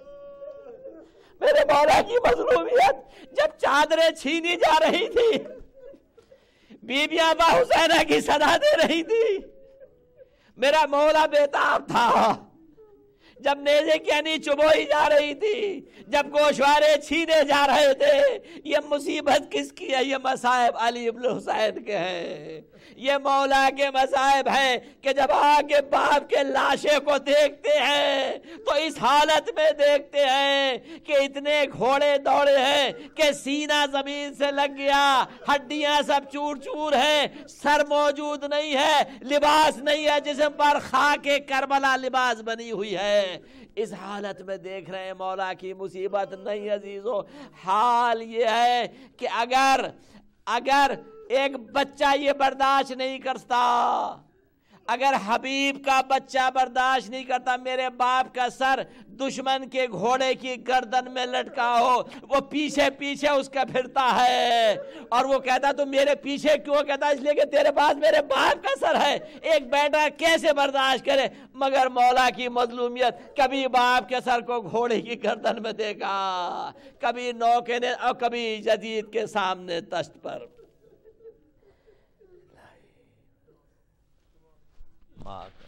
میرے مولا کی مظلومیت جب چادریں چھینی جا رہی تھی، بیبیاں با حسینہ کی صدا دے رہی تھی، میرا مولا بیتاب تھا. جب نیزے کی انی چبوئی جا رہی تھی، جب گوشوارے چھینے جا رہے تھے، یہ مصیبت کس کی ہے؟ یہ مصائب علی ابن حسین کے ہیں، یہ مولا کے مصائب ہیں کہ جب آگے باپ کے لاشے کو دیکھتے ہیں تو اس حالت میں دیکھتے ہیں کہ اتنے گھوڑے دوڑے ہیں کہ سینہ زمین سے لگ گیا، ہڈیاں سب چور چور ہیں، سر موجود نہیں ہے، لباس نہیں ہے، جسم پر خاک کربلا لباس بنی ہوئی ہے. اس حالت میں دیکھ رہے ہیں مولا کی مصیبت. نہیں عزیزو، حال یہ ہے کہ اگر ایک بچہ یہ برداشت نہیں کرتا، اگر حبیب کا بچہ برداشت نہیں کرتا میرے باپ کا سر دشمن کے گھوڑے کی گردن میں لٹکا ہو، وہ پیچھے پیچھے اس کا پھرتا ہے اور وہ کہتا تو میرے پیچھے کیوں؟ کہتا اس لیے کہ تیرے پاس میرے باپ کا سر ہے. ایک بیٹا کیسے برداشت کرے؟ مگر مولا کی مظلومیت، کبھی باپ کے سر کو گھوڑے کی گردن میں دیکھا، کبھی نوکے نے اور کبھی یزید کے سامنے تشت پر. ماں